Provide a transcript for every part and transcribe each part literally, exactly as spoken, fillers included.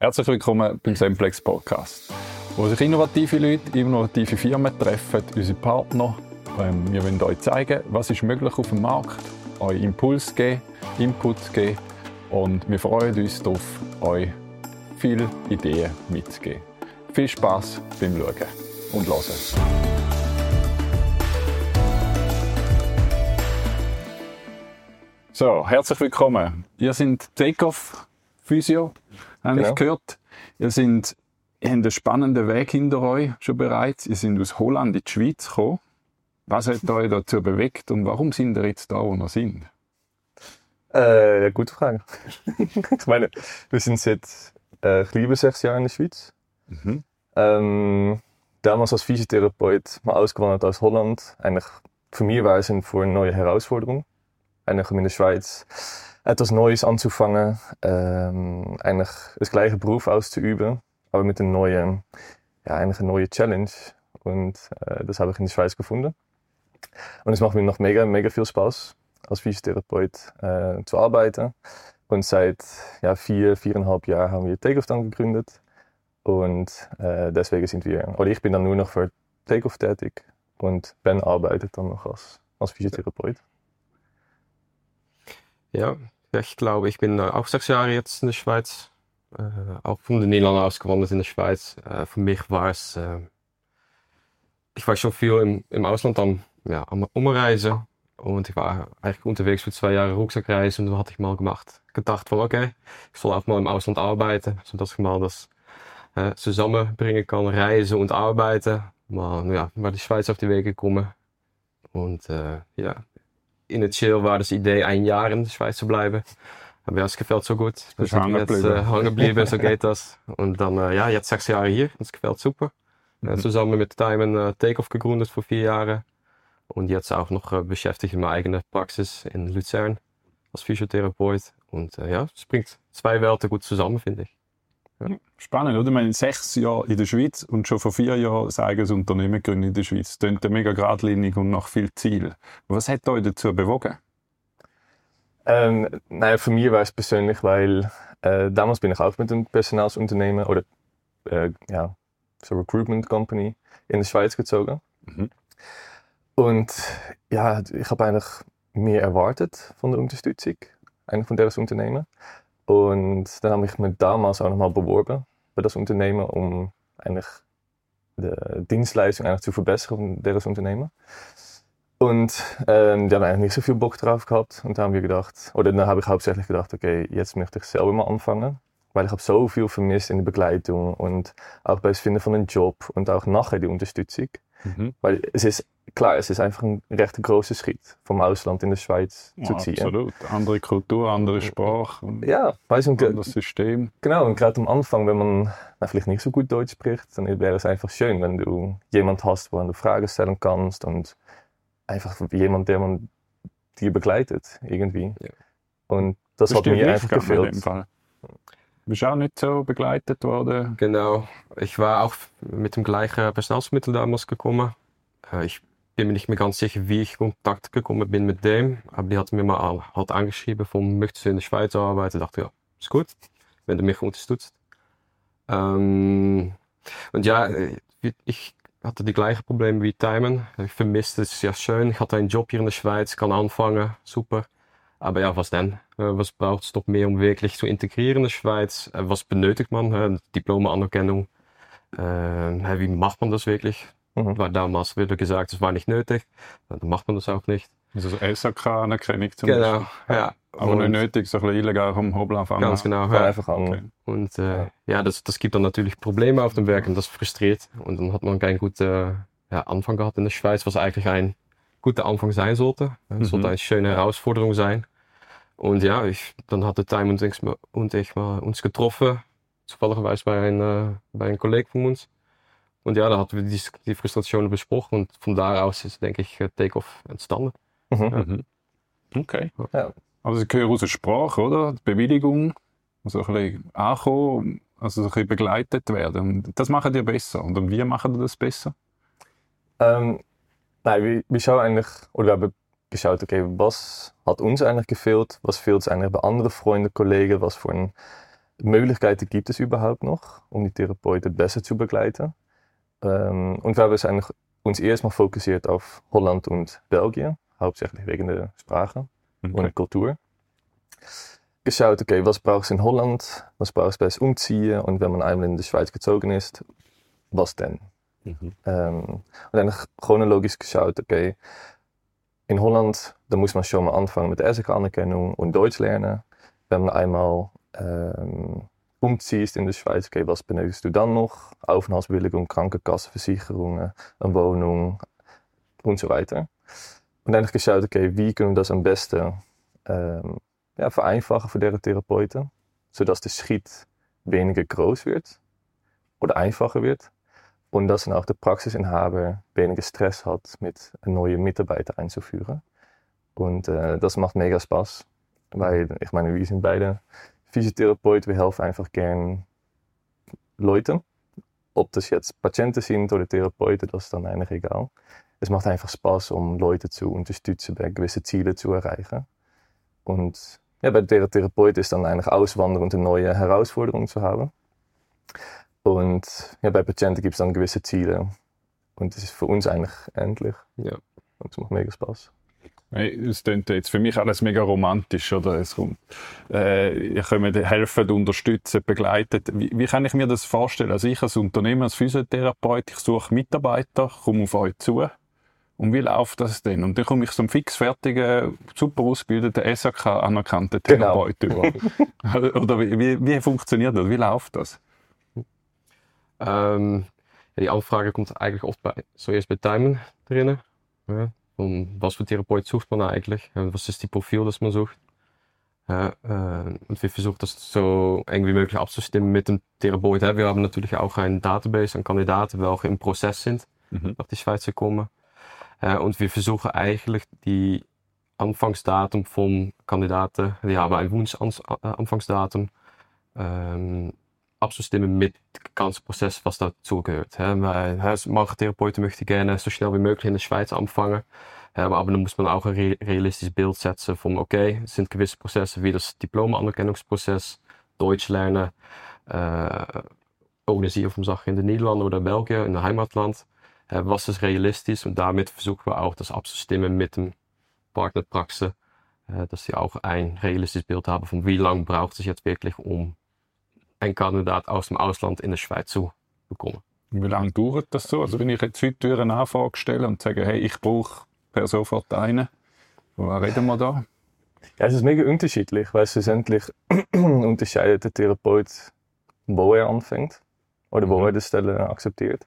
Herzlich willkommen beim Semplex Podcast, wo sich innovative Leute, innovative Firmen treffen, unsere Partner. Ähm, wir wollen euch zeigen, was ist möglich auf dem Markt, euch Impuls geben, Input geben und wir freuen uns darauf, euch viele Ideen mitzugeben. Viel Spass beim Schauen und Hören. So, herzlich willkommen. Ihr seid Takeoff Physio, habe ich gehört. Ihr, sind, ihr habt einen spannenden Weg hinter euch schon bereits. Ihr seid aus Holland in die Schweiz gekommen. Was hat euch dazu bewegt und warum sind ihr jetzt da, wo ihr sind? Äh, gute Frage. Ich meine, wir sind seit äh, über sechs Jahren in der Schweiz. Mhm. Ähm, damals als Physiotherapeut mal ausgewandert aus Holland. Eigentlich für mich war es für eine neue Herausforderung. Eigentlich um in der Schweiz etwas Neues anzufangen, ähm, eigentlich das gleiche Beruf auszuüben, aber mit einer neuen, ja, eigentlich eine neue Challenge. Und äh, das habe ich in der Schweiz gefunden. Und es macht mir noch mega, mega viel Spaß, als Physiotherapeut äh, zu arbeiten. Und seit ja, vier, viereinhalb Jahren haben wir Takeoff dann gegründet. Und äh, deswegen sind wir, oder ich bin dann nur noch für Takeoff tätig und Ben arbeitet dann noch als, als Physiotherapeut. Ja, ich glaube, ich bin auch sechs Jahre jetzt in der Schweiz, äh, auch von den Niederlanden ausgewandert in der Schweiz. Äh, für mich war es, äh, ich war schon viel im, im Ausland am, ja, am Umreisen und ich war eigentlich unterwegs für zwei Jahre Rucksackreisen und dann hatte ich mal gemacht, gedacht von okay, ich soll auch mal im Ausland arbeiten, zodat ich mal das äh, zusammenbringen kann, reisen und arbeiten. Maar ja, war die Schweiz auf die Weg gekommen und äh, ja. Initieel war das Idee, ein Jahr in der Schweiz zu bleiben. Aber ja, es gefällt so gut. Das ist hangen geblieben. Hangen geblieben, so geht das. Und dann, äh, ja, jetzt sechs Jahre hier. Das gefällt super. Mhm. Äh, zusammen mit Timon äh, Takeoff gegründet vor vier Jahren. Und jetzt auch noch äh, beschäftigt in meiner eigenen Praxis in Luzern als Physiotherapeut. Und äh, ja, es bringt zwei Welten gut zusammen, finde ich. Ja. Spannend, oder? Ich meine, sechs Jahre in der Schweiz und schon vor vier Jahren ein eigenes Unternehmen gegründet in der Schweiz. Das klingt mega geradlinig und nach viel Ziel. Was hat euch dazu bewogen? Ähm, naja, für mich war es persönlich, weil äh, damals bin ich auch mit einem Personalsunternehmen oder äh, ja, so Recruitment Company in die Schweiz gezogen. Mhm. Und ja, ich habe eigentlich mehr erwartet von der Unterstützung, eigentlich von dieses Unternehmen. Und dann habe ich mich damals auch nochmal beworben bei das Unternehmen, um eigentlich die Dienstleistung eigentlich zu verbessern von dieses Unternehmen. Und ähm, die haben eigentlich nicht so viel Bock drauf gehabt. Und dann haben wir gedacht, oder dann habe ich hauptsächlich gedacht, okay, jetzt möchte ich selber mal anfangen. Weil ich habe so viel vermisst in der Begleitung und auch bei das Finden von einem Job und auch nachher die Unterstützung. Mhm. Weil es ist, klar, es ist einfach ein recht großer Schritt, vom Ausland in der Schweiz ja, zu ziehen. Absolut. Andere Kultur, andere Sprache, ja, weißt du, anderes System. Genau, und gerade am Anfang, wenn man na, vielleicht nicht so gut Deutsch spricht, dann wäre es einfach schön, wenn du jemanden hast, wo du Fragen stellen kannst und einfach jemand, der man dir begleitet, irgendwie. Ja. Und das, das hat mir einfach gefehlt. Du bist auch nicht so begleitet worden? Genau, ich war auch mit dem gleichen Personalvermittler damals gekommen. Ich bin mir nicht mehr ganz sicher, wie ich in Kontakt gekommen bin mit dem. Aber die hat mir mal halt angeschrieben, von möchtest du in der Schweiz arbeiten? Ich dachte, ja, ist gut, wenn du mich unterstützt. Ähm, und ja, ich hatte die gleichen Probleme wie Timon. Ich vermisste es, ja schön, ich hatte einen Job hier in der Schweiz, kann anfangen, super. Aber ja, was denn? Was braucht es noch mehr, um wirklich zu integrieren in der Schweiz? Was benötigt man? Diploma-Anerkennung. Äh, wie macht man das wirklich? Mhm. Weil damals wurde gesagt, es war nicht nötig. Dann macht man das auch nicht. Also S A K-Anerkennung zum genau, Beispiel. Ja. Aber und nicht nötig, so ein bisschen illegal am Hobel anfangen. Ganz genau. Ja. Einfach an. Okay. Und äh, ja, ja das, das gibt dann natürlich Probleme auf dem Werk und das frustriert. Und dann hat man keinen guten ja, Anfang gehabt in der Schweiz, was eigentlich ein guter Anfang sein sollte. Es mhm. sollte eine schöne Herausforderung sein. Und ja, ich, dann hatte Time und ich, und ich mal uns getroffen, zufälligerweise bei einem, bei einem Kollegen von uns. Und ja, da hatten wir die, die Frustration besprochen und von da aus ist, denke ich, Takeoff entstanden. Mhm. Ja. Okay. Ja. Also ich höre aus der Sprache, oder? Die Bewilligung, also ein bisschen ankommen, also ein bisschen begleitet werden. Und das machen ihr besser. Und wie machen ihr das besser? Ähm, nein, wir, wir schauen eigentlich, oder wir haben geschaut, okay, was hat uns eigentlich gefehlt, was fehlt eigentlich bei anderen Freunden, Kollegen, was für ein Möglichkeiten gibt es überhaupt noch, um die Therapeuten besser zu begleiten. Ähm, und wir haben uns eigentlich uns erstmal fokussiert auf Holland und Belgien, hauptsächlich wegen der Sprache okay. und Kultur. Geschaut, okay, was braucht es in Holland, was braucht es bei das Umziehen und wenn man einmal in die Schweiz gezogen ist, was denn? Mhm. Ähm, und dann chronologisch geschaut, okay, in Holland, da muss man schon mal anfangen mit der S K Anerkennung und Deutsch lernen. Wenn man einmal ähm, umziehst in der Schweiz, okay, was benötigst du dann noch? Aufenthaltsbewilligung, Krankenkasse, Versicherungen, eine Wohnung und so weiter. Und dann geschaut, okay, wie können wir das am besten ähm, ja, vereinfachen für deren Therapeuten, sodass der Schritt weniger groß wird oder einfacher wird und dass dann auch der Praxisinhaber weniger Stress hat, mit einem neuen Mitarbeiter einzuführen. Und äh, das macht mega Spaß, weil ich meine, wir sind beide Physiotherapeuten, wir helfen einfach gern Leuten. Ob das jetzt Patienten sind oder Therapeuten, das ist dann eigentlich egal. Es macht einfach Spaß, um Leute zu unterstützen, bei gewisse Ziele zu erreichen. Und ja, bei der Therapeut ist dann eigentlich Auswandern und eine neue Herausforderung zu haben. Und ja, bei Patienten gibt es dann gewisse Ziele. Und das ist für uns eigentlich endlich. Ja. Und es macht mega Spaß. Hey, es klingt jetzt für mich alles mega romantisch, oder? Es kommt, äh, ihr könnt helfen, unterstützen, begleiten. Wie, wie kann ich mir das vorstellen? Also ich als Unternehmer, als Physiotherapeut, ich suche Mitarbeiter, komme auf euch zu. Und wie läuft das denn? Und dann komme ich zum fixfertigen, super ausgebildeten, S A K-anerkannten Therapeut genau. über. Oder wie, wie, wie funktioniert das? Wie läuft das? Ähm, ja, die Anfrage kommt eigentlich oft bei, zuerst bei Timon drin. Ja. Und was für Therapeut sucht man eigentlich? Was ist die Profil, das man sucht? Ja, äh, und wir versuchen das so eng wie möglich abzustimmen mit dem Therapeut. Wir haben natürlich auch ein Database an Kandidaten, die auch im Prozess sind, mhm. nach die Schweiz zu kommen. Uh, und wir versuchen eigentlich die Anfangsdatum vom Kandidaten, die haben ein Wunsch-Anfangsdatum, ähm, abzustimmen mit dem ganzen Prozess, was dazugehört. Weil manche Therapeuten möchten gerne so schnell wie möglich in der Schweiz anfangen, aber dann muss man auch ein re realistisches Bild setzen von, okay, es sind gewisse Prozesse wie das Diploma-Anerkennungsprozess, Deutsch lernen, äh, organisieren von Sachen in den Niederlanden oder Belgien, in der Heimatland. Was ist realistisch und damit versuchen wir auch das abzustimmen mit dem Partnerpraxis, dass sie auch ein realistisches Bild haben von wie lange braucht es jetzt wirklich, um einen Kandidat aus dem Ausland in der Schweiz zu bekommen. Wie lange dauert das so? Also wenn ich jetzt heute eine Anfrage stelle und sage, hey, ich brauche per sofort einen, worüber reden wir da? Ja, es ist mega unterschiedlich, weil schlussendlich unterscheidet der Therapeut, wo er anfängt oder wo mhm. er die Stelle akzeptiert.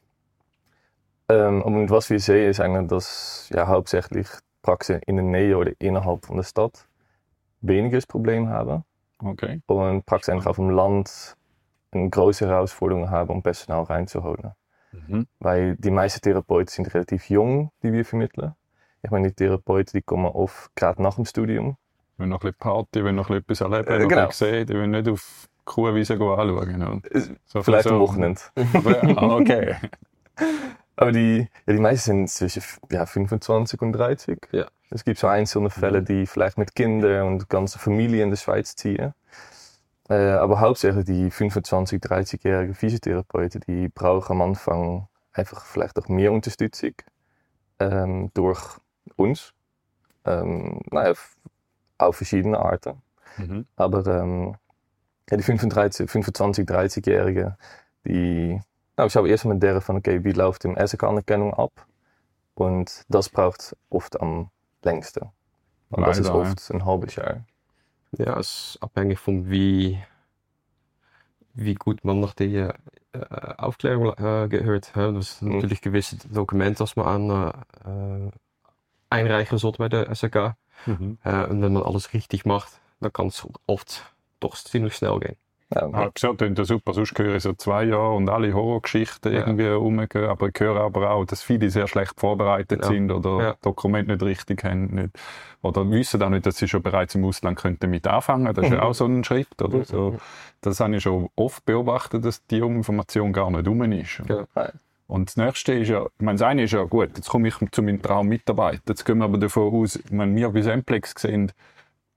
Ähm, und was wir sehen, ist eigentlich, dass ja, hauptsächlich Praxen in der Nähe oder innerhalb von der Stadt weniger das Problem haben. Okay. Und Praxen eigentlich auf dem Land eine große Herausforderung haben, um Personal reinzuholen. Mhm. Weil die meisten Therapeuten sind relativ jung, die wir vermitteln. Ich meine, die Therapeuten, die kommen oft gerade nach dem Studium. Die wollen noch ein bisschen Party, wollen noch etwas erleben, äh, genau. noch sehen, die wollen nicht auf die Kuhwiese anschauen. Und so vielleicht am Wochenende. Ah, okay. Aber die, ja, die meisten sind zwischen ja, fünfundzwanzig und dreißig. Ja. Es gibt so einzelne Fälle, die vielleicht mit Kindern und ganze Familie in der Schweiz ziehen. Äh, aber hauptsächlich die fünfundzwanzig-, dreißigjährigen Physiotherapeuten, die brauchen am Anfang einfach vielleicht auch mehr Unterstützung ähm, durch uns. Ähm, naja, auf verschiedene Arten. Mhm. Aber ähm, ja, die fünfundzwanzig-, dreißigjährigen, die Nou, ich schaue erst mal deren von, okay, wie läuft die S K-Anerkennung ab? Und das braucht oft am längsten. Und das ist oft ein halbes Jahr. Ja, es ist abhängig von wie, wie gut man nach der äh, Aufklärung äh, gehört. Hè? Das sind mhm. natürlich gewisse Dokumente, die man an, äh, einreichen sollte bei der S K. Mhm. Äh, und wenn man alles richtig macht, dann kann es oft doch ziemlich schnell gehen. Ja, ja. Das klingt ja super, sonst höre ich so zwei Jahre und alle Horrorgeschichten ja. irgendwie rumgehen, aber ich höre aber auch, dass viele sehr schlecht vorbereitet ja. sind oder ja. Dokumente nicht richtig haben nicht, oder wissen auch nicht, dass sie schon bereits im Ausland könnten mit anfangen. Das ist ja auch so ein Schritt. Oder? So, das habe ich schon oft beobachtet, dass die Information gar nicht rum ist. Ja. Und das Nächste ist ja, ich meine, das eine ist ja gut, jetzt komme ich zu meinem Traum Mitarbeiter. Jetzt gehen wir aber davon aus, wenn wir bei Simplex sehen,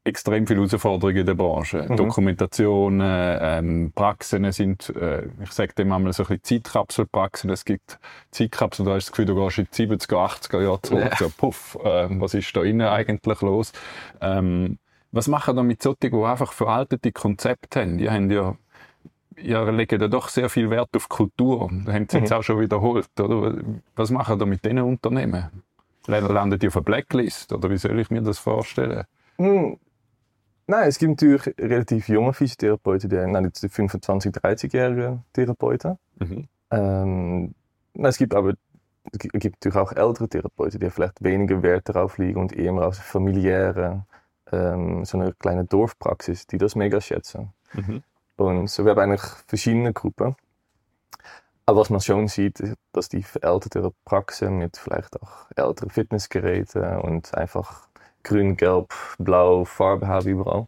extrem viele Herausforderungen in der Branche. Mhm. Dokumentationen, ähm, Praxen sind, äh, ich sage dem einmal so ein bisschen Zeitkapselpraxen. Es gibt Zeitkapseln, da hast du das Gefühl, du gehst in die siebziger, achtziger Jahre zurück. Ja. So, puff, äh, was ist da innen eigentlich los? Ähm, was machen da mit solchen, die einfach veraltete Konzepte haben? Die haben ja, ja legen da doch sehr viel Wert auf Kultur. Da haben sie jetzt Mhm. auch schon wiederholt, oder? Was machen da mit diesen Unternehmen? Landen die auf einer Blacklist? Oder wie soll ich mir das vorstellen? Hm. Nein, es gibt natürlich relativ junge Physiotherapeuten, die, nein, die fünfundzwanzig-, dreißig-jährige Therapeuten. Mhm. Ähm, na, es gibt aber es gibt natürlich auch ältere Therapeuten, die vielleicht weniger Wert darauf legen und eher aus familiäre, ähm, so eine kleine Dorfpraxis, die das mega schätzen. Mhm. Und so, wir haben eigentlich verschiedene Gruppen. Aber was man schon sieht, ist, dass die verälterte Praxen mit vielleicht auch älteren Fitnessgeräten und einfach grün, gelb, blau Farbe haben überall,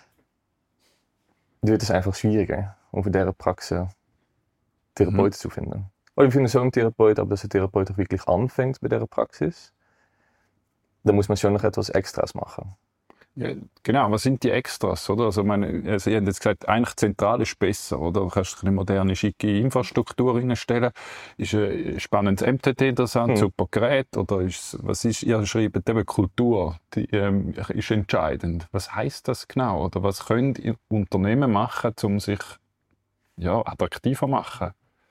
wird es einfach schwieriger, um für diese Praxen Therapeuten Mhm. zu finden. Oder wir finden so einen Therapeut, aber dass der Therapeut auch wirklich anfängt bei dieser Praxis, da muss man schon noch etwas Extras machen. Ja, genau, was sind die Extras, oder? Also, meine, also ich habe jetzt gesagt, eigentlich zentral ist besser, oder? Du kannst eine moderne, schicke Infrastruktur reinstellen. Ist ein spannendes M T T interessant, Mhm. super Gerät, oder ist, was ist, ihr schreibt eben Kultur, die ähm, ist entscheidend. Was heisst das genau, oder was können Unternehmen machen, um sich ja, attraktiver zu machen?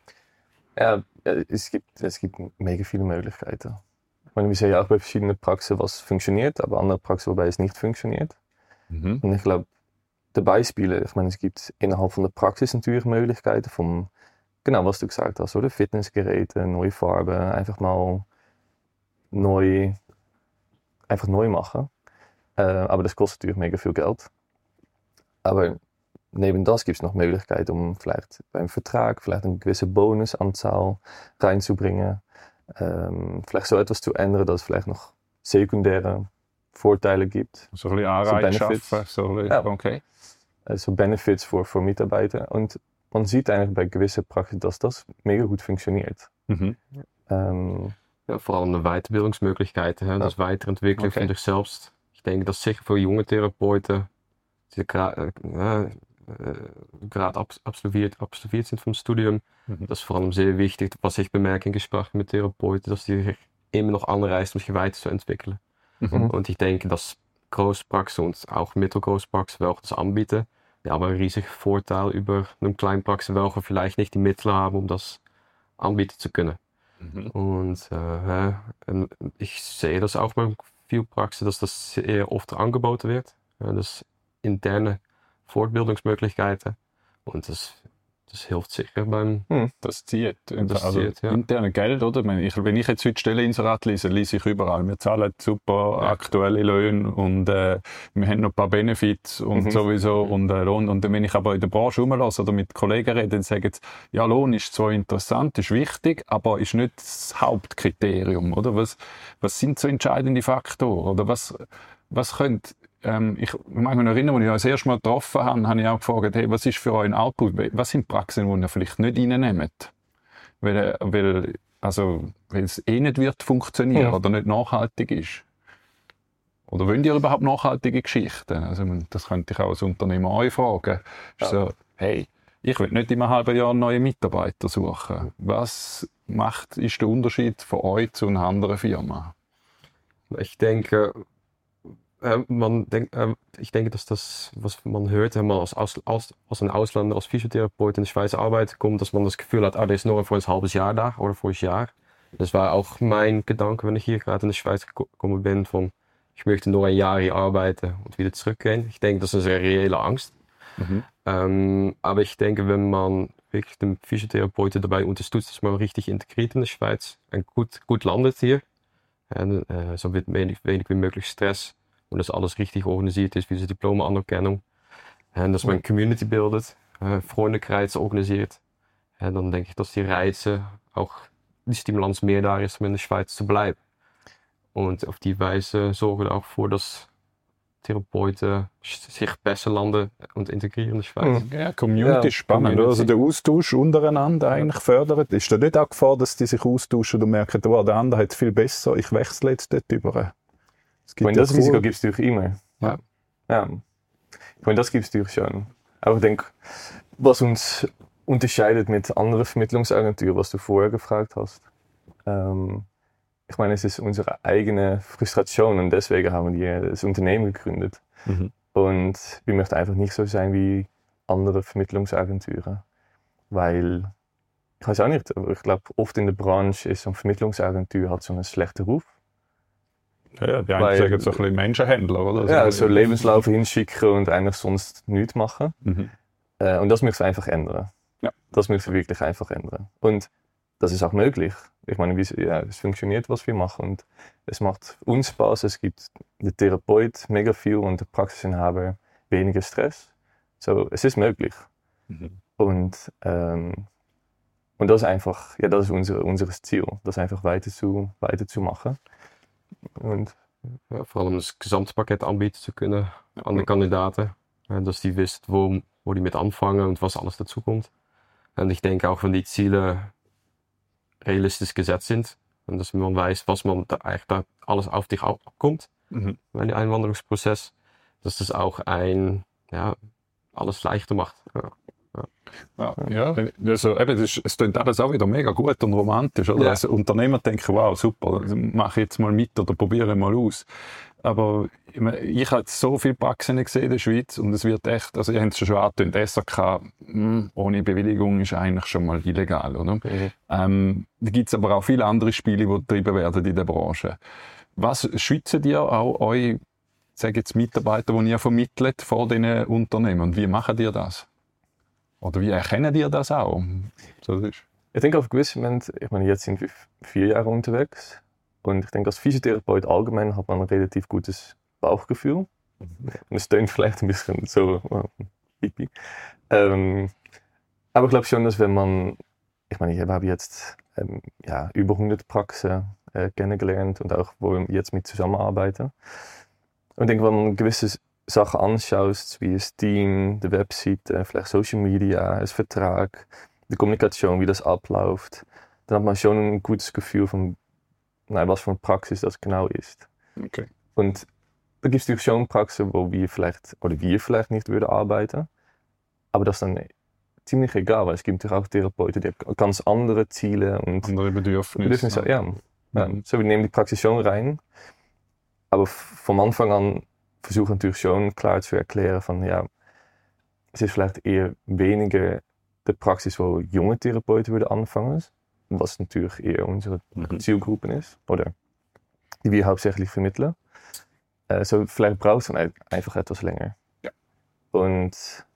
Ja, es gibt, es gibt mega viele Möglichkeiten. Ich meine, wir sehen ja auch bei verschiedenen Praxen, was funktioniert, aber andere Praxen, wobei es nicht funktioniert. Mhm. Und ich glaube, die Beispiele, ich meine, es gibt innerhalb von der Praxis natürlich Möglichkeiten vom, genau was du gesagt hast, oder? Fitnessgeräte, neue Farben, einfach mal neu, einfach neu machen. Äh, aber das kostet natürlich mega viel Geld. Aber neben das gibt es noch Möglichkeiten, um vielleicht beim Vertrag vielleicht eine gewisse Bonusanzahl reinzubringen. Ähm, vielleicht so etwas zu ändern, dass es vielleicht noch sekundäre Vorteile gibt. So ein bisschen So Anreiz Benefits. schaffen, so ein bisschen, Ja. okay. Also Benefits für, für Mitarbeiter. Und man sieht eigentlich bei gewissen Praxen, dass das mega gut funktioniert. Mhm. Ähm, Ja, vor allem de Weiterbildungsmöglichkeiten, hè? Das Weiterentwickeln Okay. von sich selbst. Ich denke, dass sicher für junge Therapeuten, die gerade äh, gerade ab, absolviert, absolviert sind vom Studium, Mhm. das ist vor allem sehr wichtig, was ich bemerke in Gesprächen mit Therapeuten, dass die sich immer noch anreißen, um sich weiterzuentwickeln. Mhm. Und ich denke, dass Großpraxen und auch Mittelgroßpraxen, welche das anbieten, die haben einen riesigen Vorteil über eine Kleinpraxen, welche vielleicht nicht die Mittel haben, um das anbieten zu können. Mhm. Und äh, en ich sehe das auch bei vielen Praxen, dass das sehr oft angeboten wird. Ja, das interne Fortbildungsmöglichkeiten. Und das, das hilft sicher beim Das zieht. Das also zieht, ja. interne Geld, oder? Ich meine, ich, wenn ich jetzt heute Stelleninserat lese, lese ich überall. Wir zahlen super Ja. aktuelle Löhne und äh, wir haben noch ein paar Benefits und Mhm. sowieso und äh, Lohn. Und wenn ich aber in der Branche rumlasse oder mit Kollegen rede, dann sagen sie, ja, Lohn ist zwar interessant, ist wichtig, aber ist nicht das Hauptkriterium, oder? Was, was sind so entscheidende Faktoren? Oder was, was könnte Ähm, ich mag mich noch erinnern, als ich euch das erste Mal getroffen habe, habe ich auch gefragt, hey, was ist für euch ein Output? Was sind Praxen, die ihr vielleicht nicht reinnehmt? Weil, weil, also, weil es eh nicht wird funktionieren Ja. oder nicht nachhaltig ist. Oder wollt ihr überhaupt nachhaltige Geschichten? Also, das könnte ich auch als Unternehmer euch fragen. Ist Ja. so, hey, ich will nicht in einem halben Jahr neue Mitarbeiter suchen. Was macht, ist der Unterschied von euch zu einer anderen Firma? Ich denke, äh, man denk, äh, ich denke, dass das, was man hört, wenn man als, als, als, als ein Ausländer, als Physiotherapeut in die Schweiz arbeiten kommt, dass man das Gefühl hat, ah, der ist nur für ein halbes Jahr da oder für ein Jahr. Das war auch mein Gedanke, wenn ich hier gerade in die Schweiz gekommen bin, von ich möchte nur ein Jahr hier arbeiten und wieder zurückgehen. Ich denke, das ist eine reelle Angst. Mhm. Ähm, aber ich denke, wenn man wirklich den Physiotherapeuten dabei unterstützt, dass man richtig integriert in der Schweiz und gut, gut landet hier, und, äh, so wird wenig, wenig wie möglich Stress und dass alles richtig organisiert ist, wie diese Diploma-Anerkennung, und dass man eine Community bildet, äh, Freundekreise organisiert, und dann denke ich, dass die Reize auch die Stimulans mehr da ist, um in der Schweiz zu bleiben. Und auf die Weise sorgen wir auch für, dass Therapeuten sich besser landen und integrieren in der Schweiz. Mhm. Ja, Community Ja, ist spannend. Community. Also der Austausch untereinander eigentlich fördert. Ist da nicht auch Gefahr, dass die sich austauschen und merken, oh, der andere hat es viel besser, ich wechsle jetzt dort über? Es Und ja das cool- Risiko gibt es natürlich immer. Ja. Ja, ich meine, das gibt es natürlich schon. Aber ich denke, was uns unterscheidet mit anderen Vermittlungsagenturen, was du vorher gefragt hast. Ähm, ich meine, es ist unsere eigene Frustration und deswegen haben wir das Unternehmen gegründet. Mhm. Und wir möchten einfach nicht so sein wie andere Vermittlungsagenturen. Weil, ich weiß auch nicht, aber ich glaube, oft in der Branche ist so eine Vermittlungsagentur hat so einen schlechten Ruf. Ja, ja, die einen Weil- sagen so ein bisschen Menschenhändler, oder? Ja, so Lebenslauf hinschicken und eigentlich sonst nichts machen. Mhm. Äh, und das müssen wir einfach ändern. Ja. Das müssen wir wirklich einfach ändern. Und das ist auch möglich. Ich meine, wie, ja, es funktioniert, was wir machen. Und es macht uns Spaß. Es gibt den Therapeut mega viel und der Praxisinhaber weniger Stress. So, es ist möglich. Mhm. Und, ähm, und das ist einfach, ja, das ist unser, unser Ziel. Das einfach weiter zu, weiter zu machen. Und Ja, vor allem das Gesamtpaket anbieten zu können an de Kandidaten. Ja, dass die wissen, wo, wo die mit anfangen und was alles dazu kommt. Und ich denke auch, wenn die Ziele realistisch gesetzt sind und dass man weiß, was man da eigentlich da alles auf dich abkommt, Mhm. bei dem Einwanderungsprozess, dass das auch ein, ja, alles leichter macht. Ja. Ja, ja. Also, eben, das ist, es klingt alles auch wieder mega gut und romantisch. Oder? Ja. Also, Unternehmer denken, wow, super, mache ich jetzt mal mit oder probiere mal aus. Aber ich, meine, ich habe jetzt so viele Praxen gesehen in der Schweiz und es wird echt, also ihr habt es schon angetönt, S A K mh, ohne Bewilligung ist eigentlich schon mal illegal. Oder? Mhm. Ähm, da gibt es aber auch viele andere Spiele, die betrieben werden in der Branche. Was schützen ihr auch eure, sage jetzt Mitarbeiter, die ihr vermittelt vor diesen Unternehmen und wie machen ihr das? Oder wie erkennen ihr das auch? So, das ist ich denke auf gewissem Moment, ich meine, jetzt sind wir vier Jahre unterwegs. Und ich denke, als Physiotherapeut allgemein hat man ein relativ gutes Bauchgefühl. Und es klingt vielleicht ein bisschen so äh, hippie. Ähm, aber ich glaube schon, dass wenn man, ich meine, wir haben jetzt ähm, ja, über hundert Praxen äh, kennengelernt und auch, wo wir jetzt mit zusammenarbeiten. Und ich denke, wenn man gewisse Sachen anschaut, wie das Team, die Webseite, vielleicht Social Media, das Vertrag, die Kommunikation, wie das abläuft, dann hat man schon ein gutes Gefühl von, nein, was für eine Praxis das genau ist. okay. Und da gibt es natürlich schon Praxen, wo wir vielleicht, oder wir vielleicht nicht würden arbeiten, aber das ist dann ziemlich egal, weil es gibt natürlich auch Therapeuten, die haben ganz andere Ziele und Andere Bedürfnisse. Bedürfnisse. Ja, ja. Mhm. So, wir nehmen die Praxis schon rein, aber vom Anfang an versuchen wir natürlich schon klar zu erklären von, ja, es ist vielleicht eher weniger die Praxis, wo junge Therapeuten würden anfangen, was natürlich eher unsere Mhm. Zielgruppen ist, oder die wir hauptsächlich vermitteln. Äh, so vielleicht braucht es dann einfach etwas länger. Ja. Und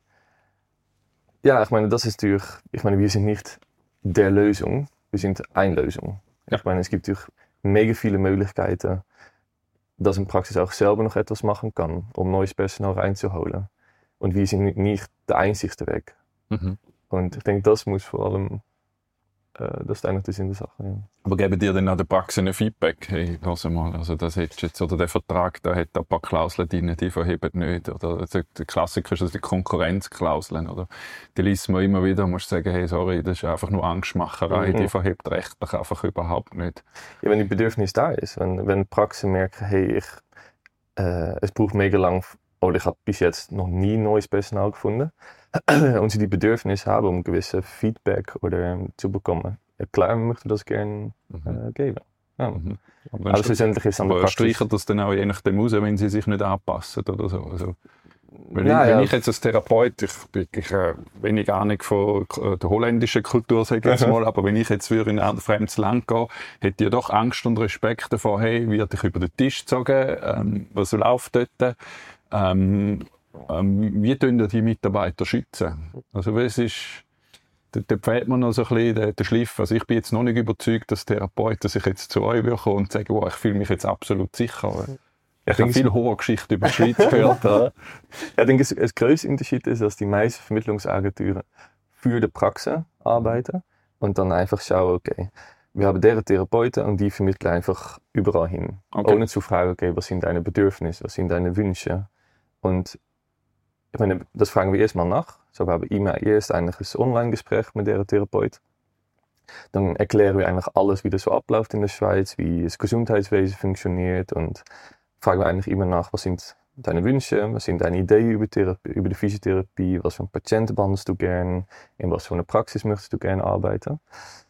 ja, ich meine, das ist natürlich, ich meine, wir sind nicht der Lösung, wir sind eine Lösung. Ja. Ich meine, es gibt natürlich mega viele Möglichkeiten, dass eine Praxis auch selber noch etwas machen kann, um neues Personal reinzuholen. Und wir sind nicht der einzigste Weg. Mhm. Und ich denke, das muss vor allem, äh, das ist eigentlich der Sinn der Sache. Ja. Aber geben dir dann auch der Praxis ein Feedback? Hey, lass mal, also das hättest jetzt, oder der Vertrag, da hat ein paar Klauseln drin, die verheben nicht. Oder also der Klassiker ist also die Konkurrenzklauseln, oder? Die liest man immer wieder, musst sagen, hey, sorry, das ist einfach nur Angstmacherei, Mhm. die verhebt rechtlich einfach überhaupt nicht. Ja, wenn die Bedürfnis da ist, wenn, wenn Praxen merken, hey, ich, äh, es braucht mega lang, oder ich habe bis jetzt noch nie neues Personal gefunden, und sie die Bedürfnis haben, um gewisse Feedback oder ähm, zu bekommen, ja klar, möchte das gerne Mhm. äh, geben. Ja. Mhm. Aber, Aber dann schlussendlich ist an der aber Praxis. streichen das dann auch je nachdem raus, wenn sie sich nicht anpassen oder so. Also, wenn, Ja, ich, wenn ja. ich jetzt als Therapeut, ich bin ich, äh, wenig Ahnung von äh, der holländischen Kultur, sage ich jetzt Mhm. mal, aber wenn ich jetzt würde in ein fremdes Land gehen, hätte ich doch Angst und Respekt davor, hey, werde ich über den Tisch gezogen, ähm, was läuft dort? Ähm, ähm, wie tun die Mitarbeiter schützen? Also, weil es ist, da, da fehlt mir noch so ein bisschen der, der Schliff. Also ich bin jetzt noch nicht überzeugt, dass Therapeuten, dass ich jetzt zu euch kommen und sagen, wow, ich fühle mich jetzt absolut sicher. Ich habe denke, viel Horrorgeschichten über die Schweiz gehört. Ja. Ja, ich denke, es, es größte Unterschied ist, dass die meisten Vermittlungsagenturen für die Praxen arbeiten und dann einfach schauen, okay, wir haben deren Therapeuten und die vermitteln einfach überall hin. Okay. Ohne zu fragen, okay, was sind deine Bedürfnisse, was sind deine Wünsche. Und ich meine, das fragen wir erstmal nach. So, wir haben immer erst eigentlich ein Online-Gespräch mit deren Therapeut. Dann erklären wir eigentlich alles, wie das so abläuft in der Schweiz, wie das Gesundheitswesen funktioniert und fragen wir eigentlich immer nach, was sind deine Wünsche, was sind deine Ideen über, Therapie, über die Physiotherapie, was für einen Patienten behandelst du gern, in was für eine Praxis möchtest du gerne arbeiten.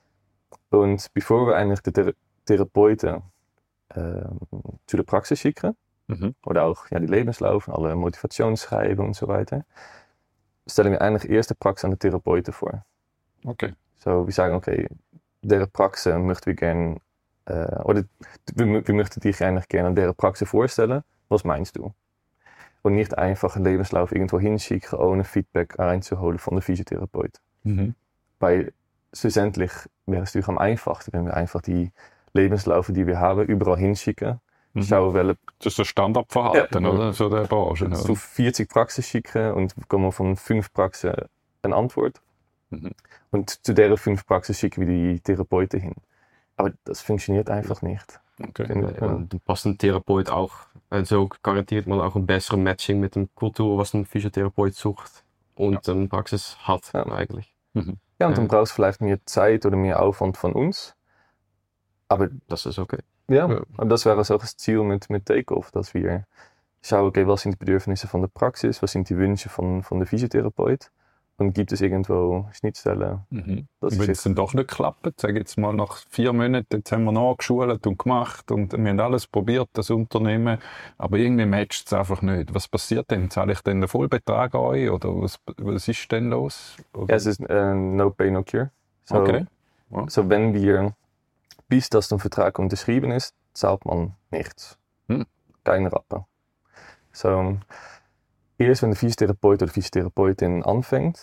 Und bevor wir eigentlich die Thera- Therapeuten äh, zu der Praxis schicken, Mhm. oder auch ja, die Lebenslauf, alle Motivationsschreiben und so weiter, stellen wir eigentlich erst die Praxis an de Therapeuten vor. Okay. So, wir sagen, okay, der Praxis möchten wir gerne, äh, oder wir, wir möchten dich eigentlich gerne an der Praxis vorstellen, was meinst du? Und nicht einfach einen Lebenslauf irgendwo hinschicken, ohne Feedback einzuholen von der Physiotherapeut. Mhm. Weil schlussendlich wäre es natürlich am einfachsten, wenn wir einfach die Lebenslaufe, die wir haben, überall hinschicken. Mhm. Schauen, welche Das ist das Standardverhalten, Ja. oder? So der Branche. zu vierzig Praxen schicken und wir bekommen von fünf Praxen eine Antwort. Mhm. Und zu deren fünf Praxen schicken wir die Therapeuten hin. Aber das funktioniert einfach nicht. Okay. Finde ich, ja. Und dann passt ein Therapeut auch, en zo garantiert man auch ein besseres Matching mit der Kultur, was ein Physiotherapeut sucht und eine Praxis hat Ja. eigentlich. Mhm. Ja, und dann Ja. brauchst du vielleicht mehr Zeit oder mehr Aufwand von uns. Aber Das ist okay. ja, Ja. und das wäre auch das Ziel mit, mit Takeoff, dass wir schauen, okay, was sind die Bedürfnisse von der Praxis, was sind die Wünsche von, von der Physiotherapeut und gibt es irgendwo Schnittstellen. Mhm. Das Und wenn ist es dann doch nicht klappt, sage jetzt mal nach vier Monaten, jetzt haben wir nachgeschult und gemacht und wir haben alles probiert, das Unternehmen, aber irgendwie matcht es einfach nicht. Was passiert denn? Zahle ich dann den Vollbetrag an euch oder was, was ist denn los? Oder? Ja, es ist äh, no pay, no cure. So, Okay. Ja. so wenn wir, bis das der Vertrag unterschrieben ist, zahlt man nichts. Hm. Keine Rappe. So, erst wenn der Physiotherapeut oder Physiotherapeutin anfängt,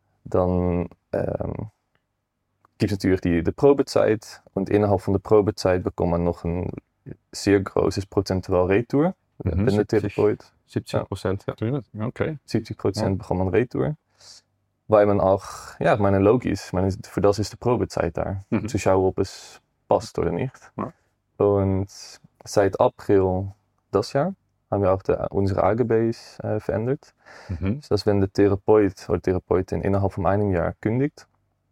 dann ähm, gibt es natürlich die, die Probezeit und innerhalb von der Probezeit bekommt man noch ein sehr großes prozentual Retour. Mhm. Wenn der Therapeut siebzig Prozent, ja. Okay. siebzig Prozent Ja. bekommt man Retour. Weil man auch, ja, ich meine, logisch, ich meine, für das ist die Probezeit da, Mhm. um zu schauen, ob es passt oder nicht. Ja. Und seit April das Jahr haben wir auch die, unsere A G Bs äh, verändert. Mhm. Dass wenn der Therapeut oder Therapeutin innerhalb von einem Jahr kündigt,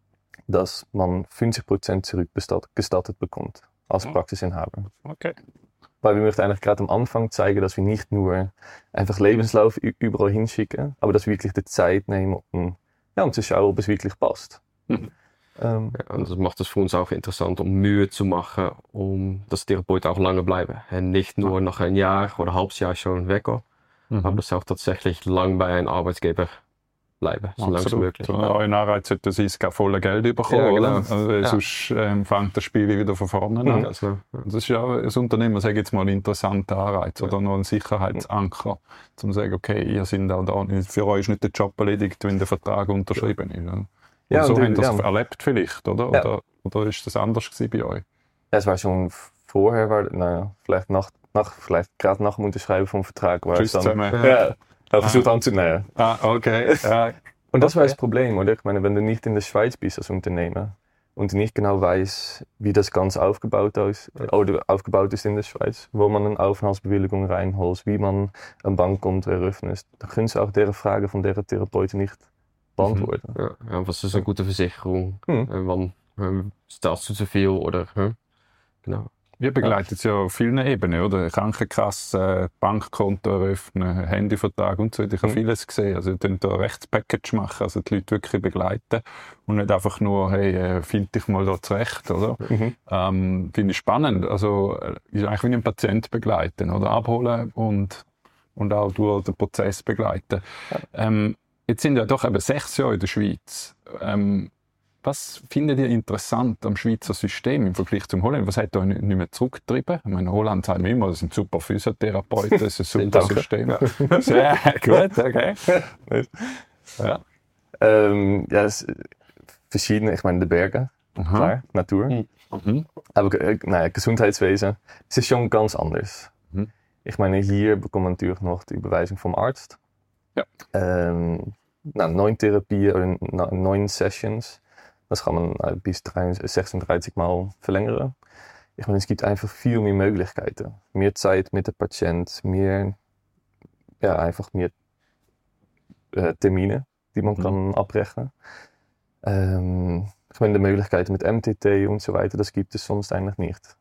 dass man fünfzig Prozent zurückgestattet bekommt als Ja. Praxisinhaber. Okay. Weil wir möchten eigentlich gerade am Anfang zeigen, dass wir nicht nur einfach Lebenslauf ü- überall hinschicken, aber dass wir wirklich die Zeit nehmen, um, ja, um zu schauen, ob es wirklich passt. Mhm. Ähm, Ja, und das macht es für uns auch interessant, um Mühe zu machen, um dass Therapeuten auch lange bleiben. Und nicht nur nach ein Jahr oder ein halbes Jahr schon weggehen, Mhm. aber dass auch tatsächlich lang bei einem Arbeitgeber bleiben, so lange wie möglich. So, euer Anreiz sollte sein, es volle Geld bekommen, Ja, genau. oder? Also, weil Ja. Sonst ähm, fängt das Spiel wieder von vorne an. Ganz genau. Ja. Das ist ja als Unternehmer, sage ich jetzt mal, ein interessanter Anreiz Ja. oder noch ein Sicherheitsanker, um zu sagen, okay, ihr seid auch da, für euch ist nicht der Job erledigt, wenn der Vertrag unterschrieben ist. Oder? Ja, Und so und, habt ihr es ja. erlebt vielleicht, oder? Ja. Oder, oder ist das anders gewesen bei euch? es war schon vorher, war, naja, vielleicht, nach, nach, vielleicht gerade nach dem Unterschreiben vom Vertrag war Tschüss es dann. zusammen. Ja, ja, versucht anzunehmen. Ah, okay. Ja. Und das war das Okay. Problem, oder? Ich meine, wenn du nicht in der Schweiz bist als Unternehmer und du nicht genau weißt, wie das Ganze aufgebaut ist, oder aufgebaut ist in der Schweiz, wo man eine Aufenthaltsbewilligung reinholt, wie man ein Bankkonto eröffnet, dann können sie auch deren Frage von deren Therapeuten nicht beantworten. Ja, ja, was ist eine gute Versicherung? Hm. Äh, Wann äh, zahlst du zu viel oder? Äh? Genau. Wir begleiten es ja auf vielen Ebenen, oder? Krankenkasse, Bankkonto eröffnen, Handyvertrag und so weiter. Ich habe Mhm. vieles gesehen. Also, wir können da ein Rechtspackage machen, also die Leute wirklich begleiten und nicht einfach nur, hey, äh, find dich mal da zurecht, oder? Mhm. Ähm, finde ich spannend. Also, äh, ist eigentlich wie einen Patient begleiten, oder? Abholen und, und auch durch den Prozess begleiten. Ähm, jetzt sind ja doch eben sechs Jahre in der Schweiz. Ähm, Was findet ihr interessant am Schweizer System im Vergleich zum Holland? Was hat euch nicht nicht mehr zurückgetrieben? Ich meine, Holland sagt mir immer, das sind super Physiotherapeuten, das ist ein super Danke. System. Sehr gut, okay. Ja. Ähm, ja, es, verschiedene, ich meine, die Berge, Aha. klar, Natur. Mhm. Mhm. Aber äh, naja, Gesundheitswesen, es ist schon ganz anders. Mhm. Ich meine, hier bekommt man natürlich noch die Überweisung vom Arzt. Ja. Ähm, nou, neun Therapien oder na- neun Sessions. Das kann man äh, bis sechsunddreißig Mal verlängern. Ich meine, es gibt einfach viel mehr Möglichkeiten. Mehr Zeit mit dem Patient, mehr, ja, einfach mehr äh, Termine, die man Mhm. kann abrechnen. Ähm, ich meine, die Möglichkeiten mit M T T und so weiter, das gibt es sonst eigentlich nicht.